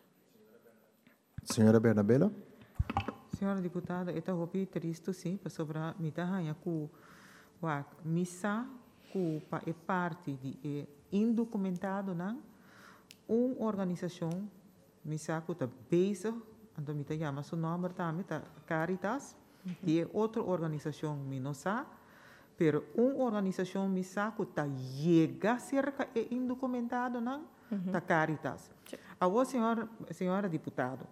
B: Senhora Bernabela?
A: Senhora deputada, eu estou triste sim, sobre a mitad que a missa que é parte de indocumentado não, uma organização missa que está bezig, então me chama seu nome também, tá Caritas, e é outra organização minosa, pero uma organização missa que está chega cerca é indocumentado não, tá Caritas. A senhora senhora deputada,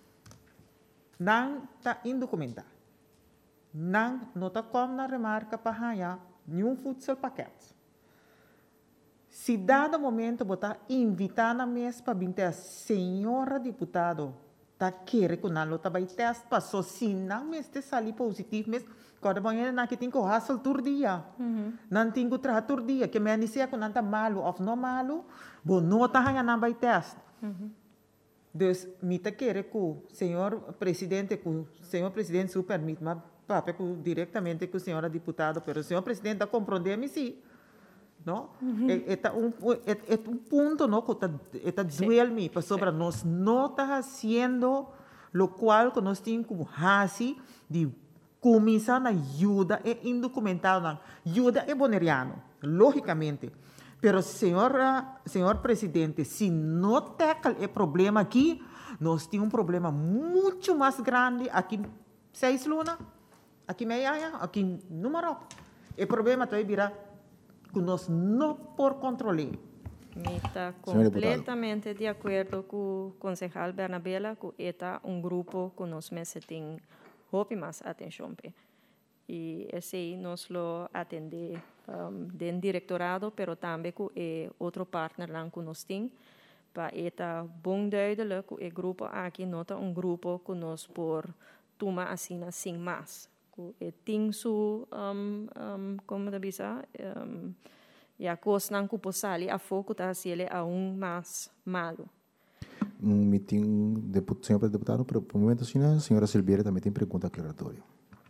A: não está indocumentado. Não está como na remarca para ganhar nenhum futsal paquete. Se dado momento você invitar na mesa para vir a senhora deputado, está querendo que não está vai teste para só se não mesmo sair positivo mesmo, quando manhã não que tem que hassle todo dia, não tem que tratar todo dia, que me dizer que não está malo ou não malo, bom não está ganhando não vai teste. Dus, mita quer que o senhor presidente, que o senhor presidente se permite, mas papai diretamente com a senhora deputada, mas o senhor presidente está compreendendo sim, não? É, é, um, é, é um ponto, não, que está duele-me, para sobre nós não está fazendo, o qual que nós temos que fazer de começar na ajuda é indocumentado, ajuda é boneriano, logicamente. Pero, senhora, senhor presidente, se não tackle o problema aqui, nós temos um problema muito mais grande aqui em Seis Luna, aqui em Meia, aqui no Marocco. O problema também virá que nós não por controlar.
C: Me está
B: Señor diputado.
C: completamente de acuerdo con el concejal Bernabela que está un grupo que nos necesita hopi más atención. Pe. Y ese nos lo atende um, del directorado, pero también con eh, otro partner que nos tiene. Para eta bom duidelijk que el grupo aquí nota un grupo que nos por toma así sin más. Que ting su um, um, como te dice um, ya cosnan que posali a foco ta hacerle aún más malo.
B: Um meeting, deput, senhor deputado, pero por momento, sim, a senhora Silveira também tem pergunta aclaratória.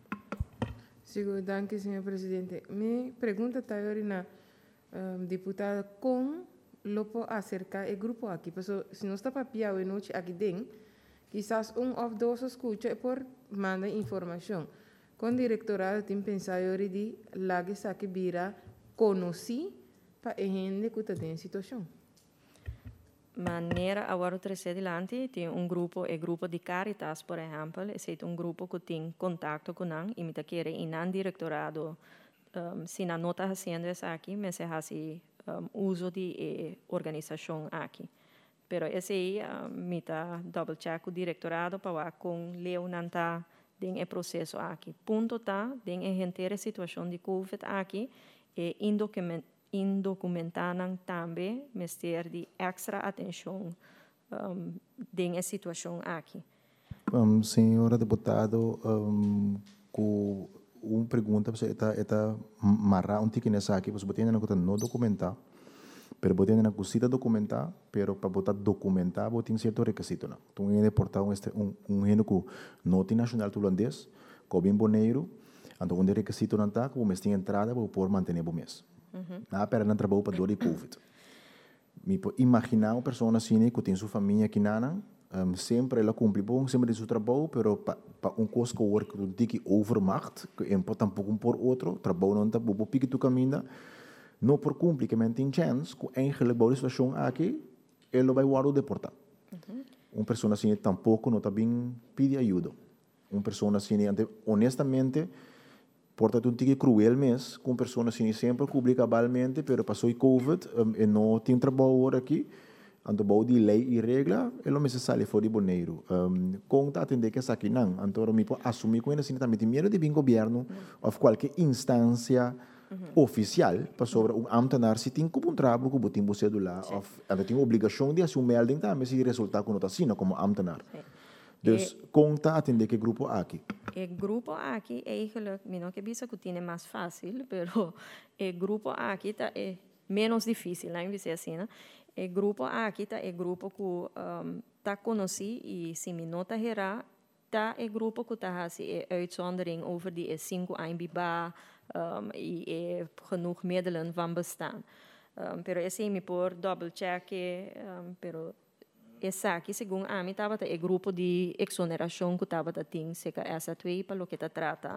D: Sigo, danke, senhor presidente. Mi pregunta está ahora na um, diputada com lopo acerca el grupo aquí. Pero si no está papiado en noche aquí den, quizás un of dos escucha por manda información. Con directorado tem pensado de la que saque vira conocí para gente que está en situación.
C: Maneira agora três adelante tem um grupo é grupo de Caritas por exemplo é um grupo que tem contato com nós e me tá querer em nan directorado um, se na nota haciendo essa aqui mas é assim um, uso de eh, organização aqui pero esse aí um, me tá double check o directorado para com leu nanta tem é processo aqui ponto tá tem é gente situação de COVID aqui é indocument indocumentaram também, mas ter de extra atenção um, em essa situação aqui.
B: Um, senhora deputado, um, com uma pergunta, você está está marrar um tique nessa aqui, você tem que não documentar, pero você tem que cita documentar, pero para botar documentar, você tem certo requisito, não. Então, é portar um um um gênero que noti nacional holandês, com bem boneiro, então um requisito não está, como tem entrada, para poder manter o mês. Uhum. Na pera não trabalhou para dor de COVID. Me imaginar uma pessoa assim que tem sua família aqui na um, sempre ela cumpre bom, sempre de seu trabalho, pero para pa um coisa que work do tiki overmacht, que é importante um por outro, trabalho não tá bobo pique tu caminha, não por cumprir que tem chance, que eigenlijk boa situação aqui, ele vai guardar deportar. Uhum. Uma pessoa assim tampouco não tá bem pedir ajuda. Uma pessoa assim, honestamente portanto, um tique cruel mesmo, com pessoas assim, sempre publica cabalmente, pero passou o COVID, um, e não tem trabalho aqui, então, bom de lei e regra, ele não se sai fora de boneiro. Um, com tá atender que essa aqui não, então, eu me assumir com ele, assim, também tem medo de vir governo, uhum. ou qualquer instância uhum. oficial, para sobre um ambtenaar, se tem como um trabalho, como tem você do lá, ou tem obrigação de assumir melding também, se resultar com outra como ambtenaar. Sim. Dus e, conta atender que grupo aqui.
C: O grupo aqui é eigenlijk, não que bisa que tem mais fácil, pero o grupo aqui tá é menos difícil, não é assim, né? O grupo aqui tá é grupo que um, tá conheci e se me nota gerar, tá é grupo que tá assim é uitzondering over die cinco anos biba um, e é genoeg middelen van bestaan. Um, pero esse me por double check, um, pero essa aqui, segundo a mim, estava o grupo de exoneração que estava tem cerca essa twee para o que trata.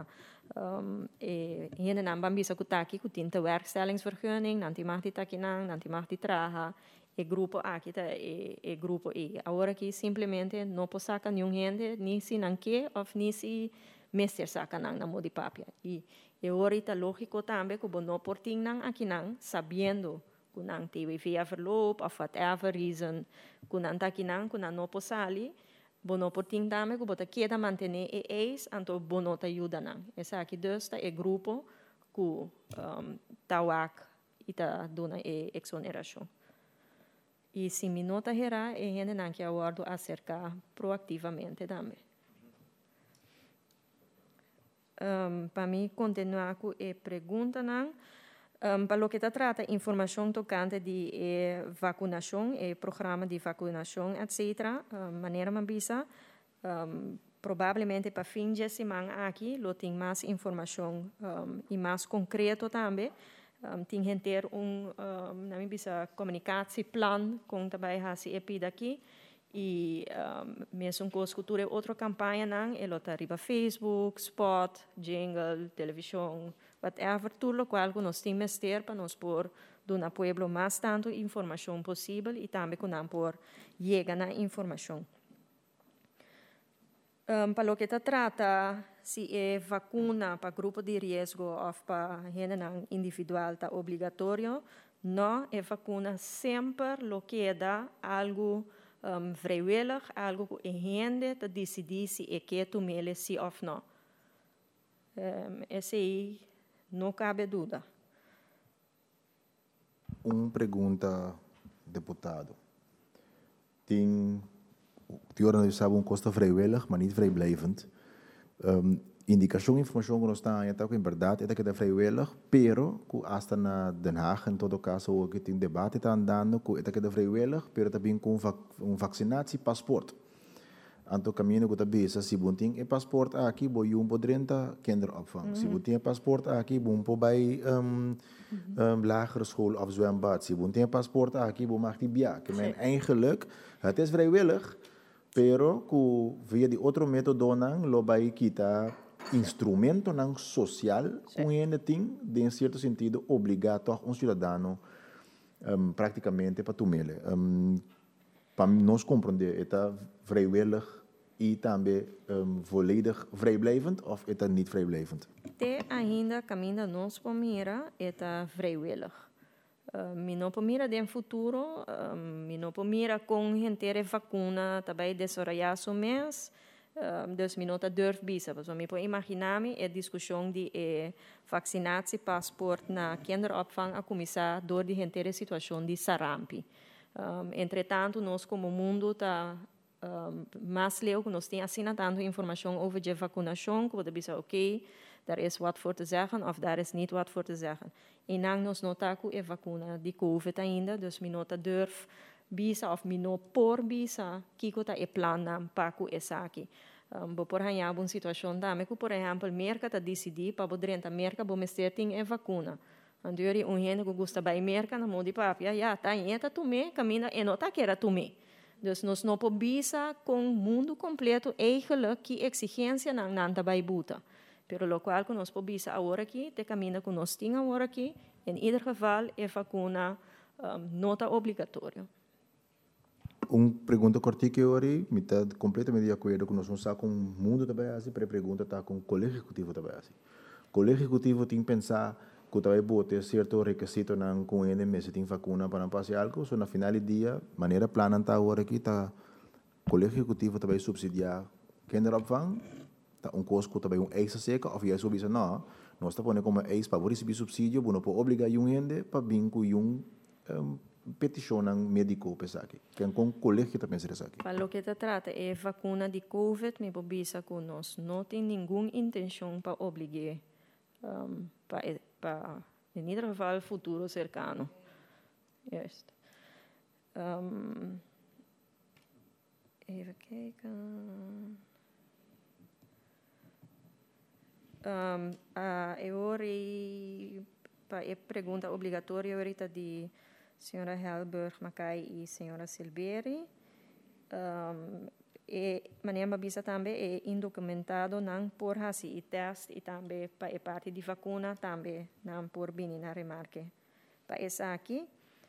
C: Um, e ainda não vamos ver que está aqui, que tem werkstellingsvergunning, não tem mais de aqui não, não tem mais de traga. E grupo aqui tá e, e grupo E. Agora que simplesmente não pode sacar nenhum gente, nem se não quer, ou nem se mestre saca não na modi papia. E e agora está lógico também que não pode ter não aqui não, sabendo kunang T V via verloop of whatever reason kunang takinang kunang no posali bono porting dame ko bota queda mantener e eis anto bono ta ayuda nang esa aqui dus ta e grupo ku um, tawak ita dona e exoneração e se me nota gera e gente nang que aguardo acerca proativamente também um, para mim continuar com e pergunta nang Um, para o que trata informação tocante de eh, vacunação, e programa de vacunação, etcétera, um, maneira mambisa, um, provavelmente para fim de semana aqui, lo tem mais informação um, e mais concreto também. Um, tem que ter um, um, na mambisa, comunicatieplan com também hasi epi daqui e um, mesmo com cultura outra campanha não, ele está riba Facebook, spot, jingle, televisão, whatever, tudo o qual nós temos que ter para nós por dar pueblo mais tanto informação possível e também que não por chegar na informação. Um, para o que se trata, se é vacuna para grupo de risco ou para gente individual, está obrigatório, no, a vacuna sempre lo queda algo um, vrijwillig, algo que a gente te decidir se é que tomar sim ou não. Um, esse aí não cabe dúvida.
B: Uma pergunta, deputado. Tem, teoria sabe um custo vrijwillig, maar niet vrijblijvend. Um, indicação, informação que nós estamos então, em verdade, é que é vrijwillig, pero, que hasta na Den Haag, em todo caso, o que tem debate está andando, que é que é vrijwillig, pero também com vac, um vacinatie paspoort. Anto caminho que também, se você tem um paspoort aqui, você um podrenta kinderopvang. Se você tem um paspoort aqui, você pode bij um, um, lagere school of zwembad. Se você tem um paspoort aqui, você mag die biak. Men eigenlijk, het is vrijwillig, pero que via de outro método nang lo vai kita instrumento nang social com ele tem de em certo sentido obrigado a um cidadão um, praticamente para tomar um, para nós compreender é vrijwillig e também um, volledig vrijblijvend of é niet vrijblijvend?
C: Te ainda caminha nos pomira é vrijwillig. Uh, mi não pomira de futuro, uh, mi não pomira com gente vacuna, também desarrollar o mês, uh, dus mi não durf bisa. So, mi po imaginar-me a discussão de eh, vacinatie paspoort na kinderopvang a começar door de gente situação de sarampi. Um, entretanto, nós como mundo está um, mais leu que nós temos assinado informação over de vacunação, que pode ser ok, daar is wat voor te zeggen of daar is niet wat voor te zeggen. En dan nos nota que é vacuna de COVID ainda, dus mi nota durf bisa of mi no por bisa, kiko ta e plan nam pa ku esaki. Um, bo por hanha uma situação também que, por exemplo, merca ta decidi pa bo drenta merca bo mester ting é vacuna. Anduri um gente que gosta bai merca na modi papia, ja, ta enta tume, camina e nota que era tume. Dus nos no po bisa com mundo completo eigenlijk que exigência nan nanta bai buta. Pero lo cual que nós podemos agora aqui, te caminha que nós temos agora aqui, em ieder geval é vacuna um, nota obrigatória.
B: Uma pergunta cortica agora, me está completamente de acordo com nós, não está com o mundo também assim, para a pergunta está com o colégio executivo também assim. O colégio executivo tem que pensar que também pode ter certo requisito não com ele, mas tem vacuna para não passar algo, so na final do dia, maneira plana está agora aqui, tá o colégio executivo também subsidiar kinderopvang, um custo também um ex seca, ou já subir não, nós está pondo como ex para receber subsídio, não pode obrigar um gente para vir com um um, petição médico para aqui, que é com o colégio também se aqui.
C: Para o que se trata é vacuna de COVID, me pobisa que nós não tem nenhuma intenção para obrigar um, para para em ieder geval futuro cercano. Juist. Um, even kijken. Um, a eu para a pergunta obrigatória ahorita de senhora Helberg Macai e senhora Silveri, um, e maneira bisa também é indocumentado não por hasi e teste e também para a parte de vacuna também não por bini na remarque para essa aqui.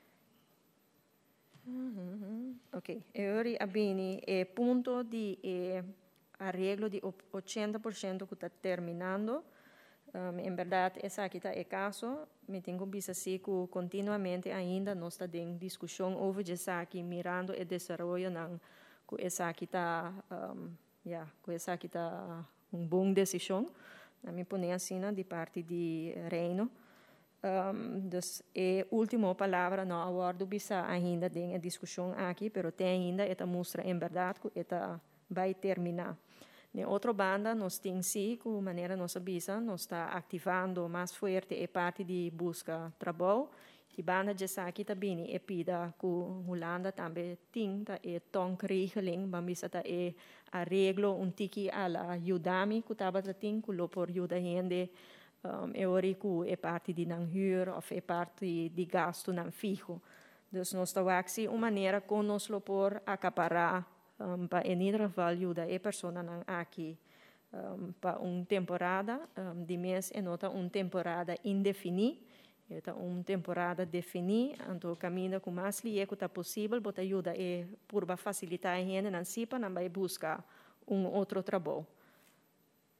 C: Uh-huh. Ok, eu a bini é ponto de é, arreglo de oitenta por cento que está terminando. Um, em verdade, essa aqui está é caso. Me tenho visto assim que continuamente ainda nós estamos em discussão over essa aqui, mirando o desenvolvimento não, que essa aqui está, um, yeah, que essa aqui está uma boa decisão. A mim põe assim de parte de Reino. Um, dus a última palavra não aguardo bisa ainda em a discussão aqui, pero tem ainda esta mostra em verdade que esta vai terminar. Na outra banda, nós temos sim, de maneira nossa bisa, nós está ativando mais forte a parte de busca trabalho. E banda de aqui também é pida que Holanda também tem é tonkriegeling, mas bisa é arreglo um tiki ala ajudami que estava tem que lo por ajuda gente um, é orico é parte de não huur ou é parte de gasto não fijo. Dus nós está waxi uma maneira que nós lo por acaparar Um, para em ieder geval ajuda a pessoa não aqui um, para uma temporada um, de mês e nota uma temporada indefinida é uma temporada definida então caminha com mais ligeiro que está possível bota ajuda e por facilitar a gente não se para não vai buscar um outro trabalho.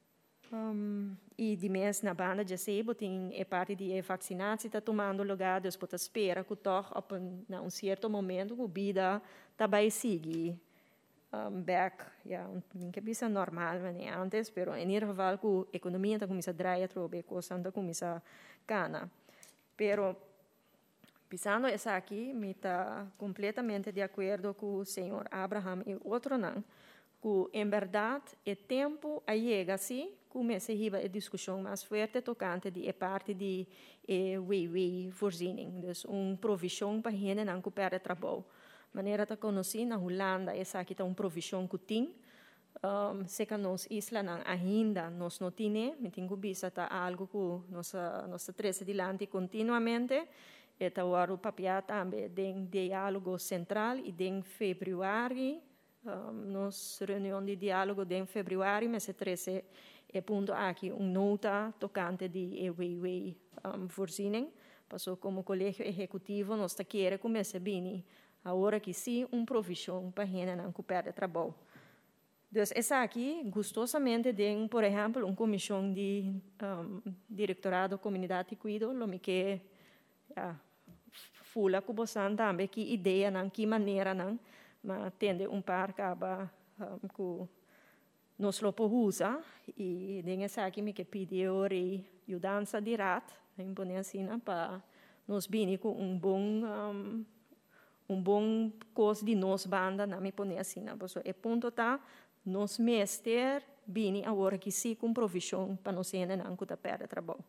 C: Um, e de mês na banda de sebo tem a parte de vacinação está tomando lugar, depois pode esperar que toch op um, na um certo momento que a vida está vai seguir um, back, ja, um, que bisa normal, mas nem antes, pero em geral que a economia está começando a draiar trobe, coisa está começando a cana. Pero pensando essa aqui, me está completamente de acordo com o senhor Abraham e outro não, que em verdade é tempo a chega assim, começa a riba a discussão mais forte tocante de a parte de eh, wei voorziening, dus uma provisão para gente não que perde trabalho. Maneira tá conheci na Holanda, essa aqui tá uma provisão que tem, um, se que nos isla não ainda nós não tínhamos, me tenho visto tá algo que nossa nossa treze dilante continuamente. Eta o papel também tem diálogo central e em fevereiro, um, nos reunião de diálogo em fevereiro, mas treze é ponto aqui uma nota tocante de E W W um, voorziening. Passou como colégio executivo, nós está querendo começar bem, agora que sim, uma provisão para a gente não perde trabalho. Então, essa aqui, gostosamente, tem, por exemplo, uma comissão de um, directorado comunidade de cuidado, lo que ja, fula que você também, que ideia, não, que maneira, não, mas tende um par acaba um, que nós lo usar e tem essa aqui me que pediu a ajudança de rat, em assim, para nós vir com um bom um, um bom coisa de nós banda, não me põe assim, porque é ponto tá nós mestre vir agora que sim com provisão para nós ainda não que tá perder trabalho.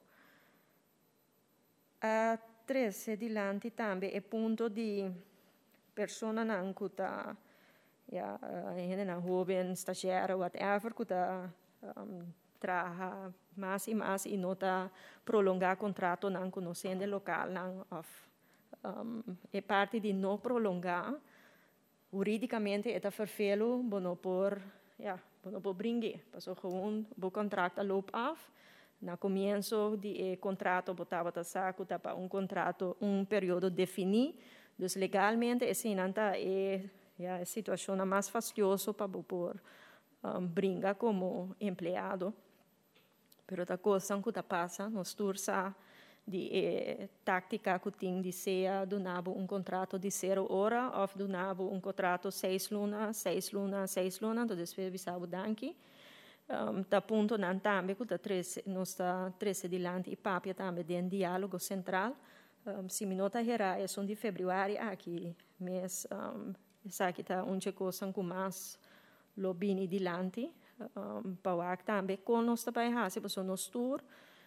C: A treze dilante também é ponto de pessoa não que tá ja, ainda não jovem, estagiário, whatever, que tá um, trabalha mais e mais e não tá prolongar contrato não com nós ainda local não of um, é parte de não prolongar juridicamente é tá vervelo, bono por ja, bono por brincar, passou gewoon o contrato loop af. Na comienzo de contrato botava tá saco tá para um contrato um período definido, dus legalmente esse não tá é ja, a situação mais fastidiosa para por um, brincar como empregado. Pero a coisa que passa, nós tursa de eh, tática que tem de ser donado um contrato de zero hora ou donado um contrato seis lunas, seis lunas, seis lunas, então depois visava danke. Um, tá ponto não também que tá treze, nós tá treze dilante e papia também de um diálogo central. Um, se me nota geral, é só de fevereiro aqui, mês um, essa aqui tá onde coisa com mais lobini dilante, um, para também com nós também há, se você nos tour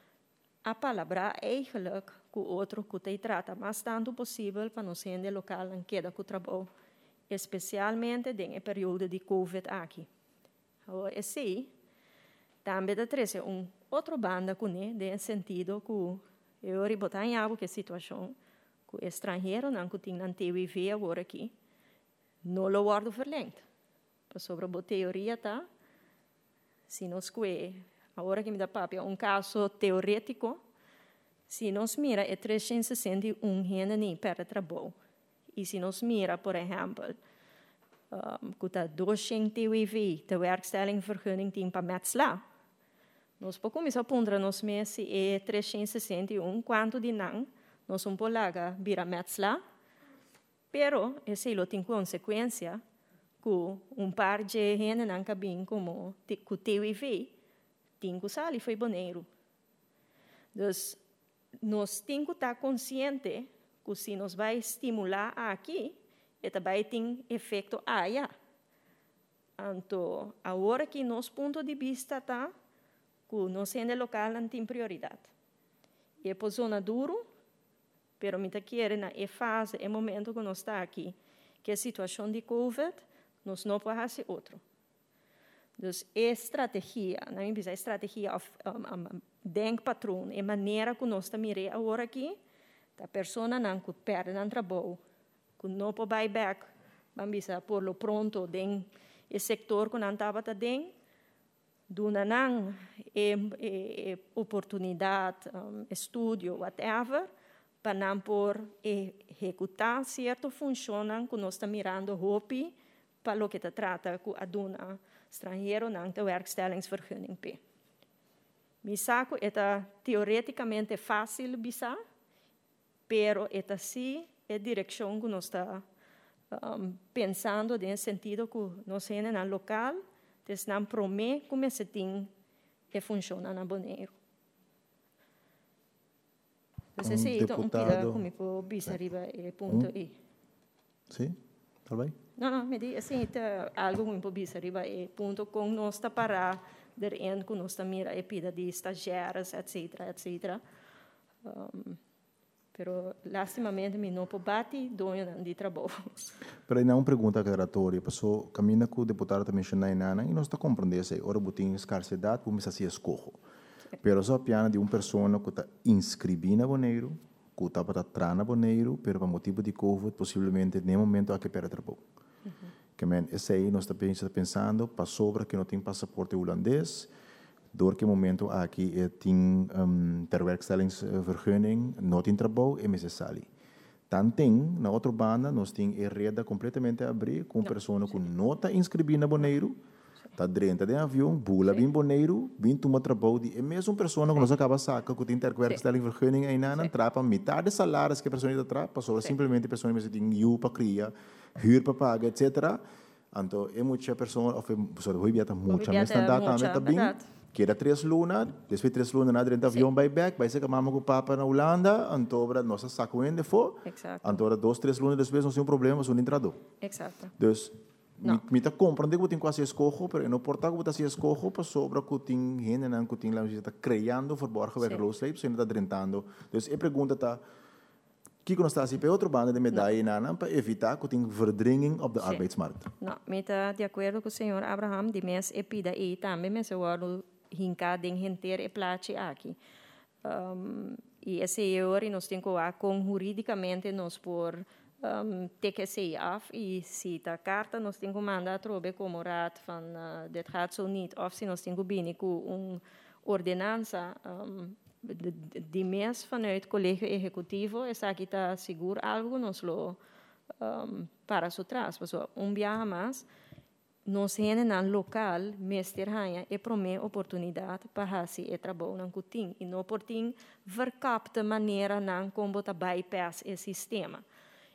C: a palavra eigenlijk que o outro que te trata mais tanto possível para nós ser local em queda com o trabalho, especialmente no período de Covid aqui. Agora, esse também da treze um outro banda com né, de sentido que eu ribotar em algo que a situação que o estrangeiro não que tem na T V V agora aqui não lo guardo verlengd. Sobre a teoria tá, se nós que agora que me dá papel um caso teórico, se nós mira é trezentos e sessenta e um gente nem perde trabalho. E se nós mira, por exemplo, um, que tá duizend T W V, de werkstellingvergunning tem para metsla. Nós podemos começar a pondrar nos meses é trezentos e sessenta e um, quanto de não, nós um polaga vira metsla, pero esse lo tem consequência que um par de gente não cabem como o T W V, tem que sair foi boneiro. Então, nós temos que estar conscientes que se nós vai estimular aqui, ele vai ter efeito aí. Então, agora que nosso ponto de vista está, que nós ainda local não tem prioridade. E é por zona duro, pero me quer na é fase, é momento que nós está aqui, que a situação de Covid, nós não podemos fazer outro. Então, é estratégia, não é a estratégia, um, um, denkpatroon, é maneira que nós estamos mirando agora aqui, a pessoa não perde o trabalho, que não pode buy back, vamos por lo pronto, den o setor que não estava dentro, duna não é, é, é oportunidade, um, estudo, whatever, para não por executar certo funcionam que nós estamos mirando hopi para o que se trata com a duna estrangeiro não ter werkstellingsvergunning. Mi saco é teoreticamente fácil bisa, pero é sim a direção que nós está um, pensando no sentido que nós temos no local, nós não promete como se tem que funciona na Bonaire. Então,
B: Um
C: se então um pida
B: deputado-
C: como por bisa riba é ponto
B: Um-
C: e.
B: Sim? Tá bem?
C: Não, não, me diz assim, tá algo como por bisa riba é ponto com nós está parar der com nós está mira e pida de estagiários, etc, etc. Um, pero lastimamente me não pode bater dono de trabalho.
B: Pero aí não é uma pergunta aclaratória. Passou, caminha com o deputado também mencionou nana e nós está compreendendo se ora botin escarcedade por me se escorro. Pero só piana de uma pessoa que está inscrita na Bonaire, que está para entrar na Bonaire, pero por motivo de Covid, possivelmente nem momento a que perde trabalho. Que men, esse aí nós está pensando para sobra que não tem passaporte holandês, door que momento aqui é tem um, verwerkstellingsvergunning, não tem trabalho e me se sali. Dan tem, na outra banda, nós tem a rede completamente abrir com pessoa que não está inscrita na Bonaire, está dentro de avião, bula bem Bonaire, bem toma trabalho de, é mesmo pessoa que nós acaba saca que tem verwerkstellingsvergunning aí na trapa metade de salários que a pessoa está trapa, só simplesmente a pessoa que tem U para criar, huur para pagar, etcétera. Então, é muita pessoa, ou pessoa que viaja muito, mas está também está bem. Queda três lunas, depois três lunas na dentro do avião vai back, vai ser que a mamãe com o papa na Holanda, então a nossa saco ainda for, então dois, três lunas depois não tem um problema, só um entrador.
C: Exato.
B: Então, me está compreendendo que eu tenho quase escorro, mas não importa que eu tenha escorro, para sobre que eu tenho gente, não que eu tenho lá, está criando, verborgen, werkloosheid, você está drentando. Então, a pergunta está, que nós estamos para outra banda de medalha não. Para evitar que tenha verdringing op de
C: Sim.
B: arbeidsmarkt.
C: Não, me está de acordo com o senhor Abraham, de mes e pida e também me se waro hinka den henter e place aqui. Um, e esse senhor nós temos que com juridicamente nós por um, ter que ser af e se a carta nós temos que mandar trobe como raad van uh, dit gaat zo niet of se nós temos que binnen com um ordenança um, de, de mes vanuit collegio executivo é aqui está seguro algo nós lo um, para so trás, so um viaja mais nós temos no local mestre hanha e promete oportunidade para fazer o trabalho não cutim e não por ting verkapte maneira não como tá bypass o sistema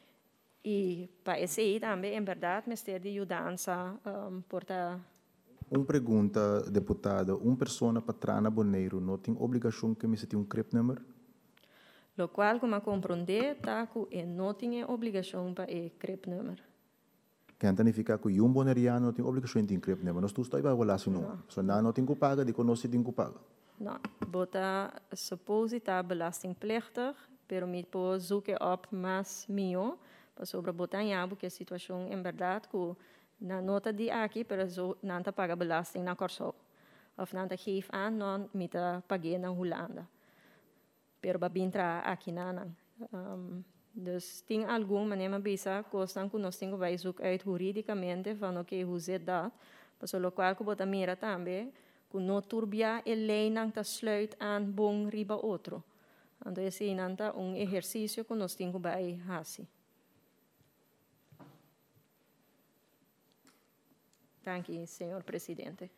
C: e para esse aí também em verdade mestre de ajudança um, porta
B: Uma pergunta, deputada. Uma pessoa para entrar na Bonaire não tem obrigação que me se tenha um C R E P number?
C: Lo qual, como compreender, tá que não tem obrigação para o C R E P number.
B: Que significa que um bonaireano não tem obrigação de ter um C R E P number. Nós estamos aí para assim não. So não não tem que pagar, de que nós tem que pagar.
C: Não, bota supose tá belastingpligtig, pero me pode zoeken op mais milhão, para sobre botar em abo que a situação em verdade que na nota de aqui, pero zo não tá paga belasting na Corso. Of não tá geef aan, não me tá paguei na Holanda. Pero ba bintra aqui na um, dus tem algum maneira bisa costan que nós temos vai zoek uit juridicamente van oké hoe zit dat. Pas lo qual que bota mira também que no turbia e lei não tá sluit aan bom riba outro. Então esse não tá um exercício que nós temos vai fazer. Thank you, senhor presidente.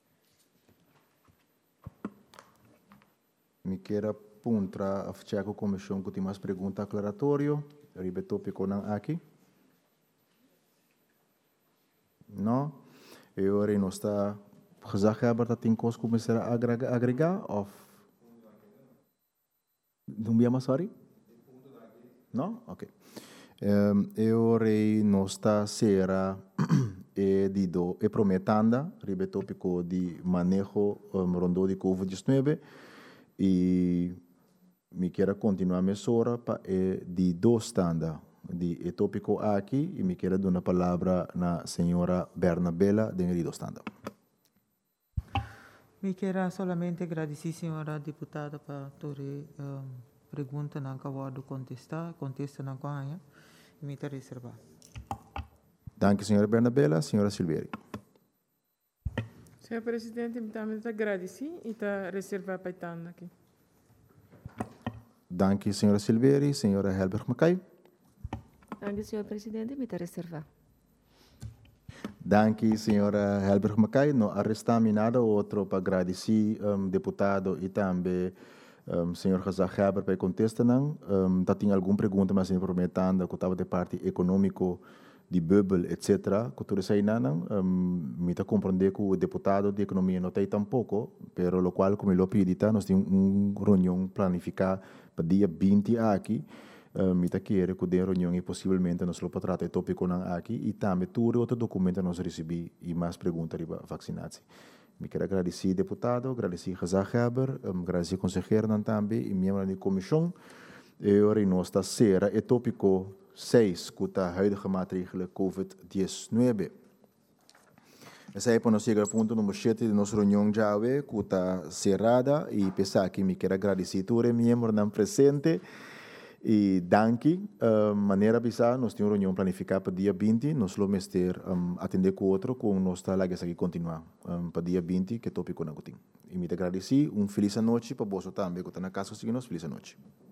B: Me quero apontar a checar a comissão que tem mais pergunta aclaratório. Ribeto pico não aqui. Não. E agora não está gezag hebben dat tem coisas começar a agregar of não me sorry? Não? Ok. Um, e agora não está será e dido e prometanda ribeto pico de manejo um, rondo de covid dezenove e me quero continuar a mesura para de dois standa de etópico aqui e me quero dar a palavra na senhora Bernabela de Rido Standa.
A: Me quero solamente agradecer, senhora deputada, para toda a pergunta que eu contestar, contesta na coisa e me reservar.
B: Dank u, senhora Bernabela. Senhora Silveira.
D: Senhor presidente, me também agradecer e está reservar para estar aqui.
B: Dank u, senhora Silveira. Senhora Helberg Mackay.
E: Dank u, senhor presidente, me está reservar.
B: Danke, senhora Helberg Macai. Não arrestamos nada outro para agradecer um, deputado e também um, senhor Hazak Haber para contestar. Um, tá tem alguma pergunta, mas me prometendo que estava de parte econômico de bubble, etcétera. Que tudo isso aí não, um, me está compreender que o deputado de economia não tem tampouco, pero lo qual como ele pediu, nós temos uma reunião planificada para dia vinte aqui. Me está querendo que a reunião e possivelmente nós vamos tratar o tópico aqui e também tudo outro documento nós recebemos e mais perguntas sobre a vacinação. Me quero agradecer deputado, agradecer Hazak Haber, agradecer consejero também e membro da comissão. E agora nós está será o tópico seis que está a huidige maatregelen COVID dezenove. Essa é para nós chegar ao ponto número sete de nossa reunião já que está cerrada e pensar que me quero agradecer todos os membros presentes. E danke, uh, maneira bizarra, nós temos uma reunião planificada para dia vinte, nós vamos ter um, atender com outro, com nós está lá aqui continuar um, para dia vinte, que tópico não tem. E me agradecer, um feliz noite para você também, que está na casa, seguindo, feliz noite.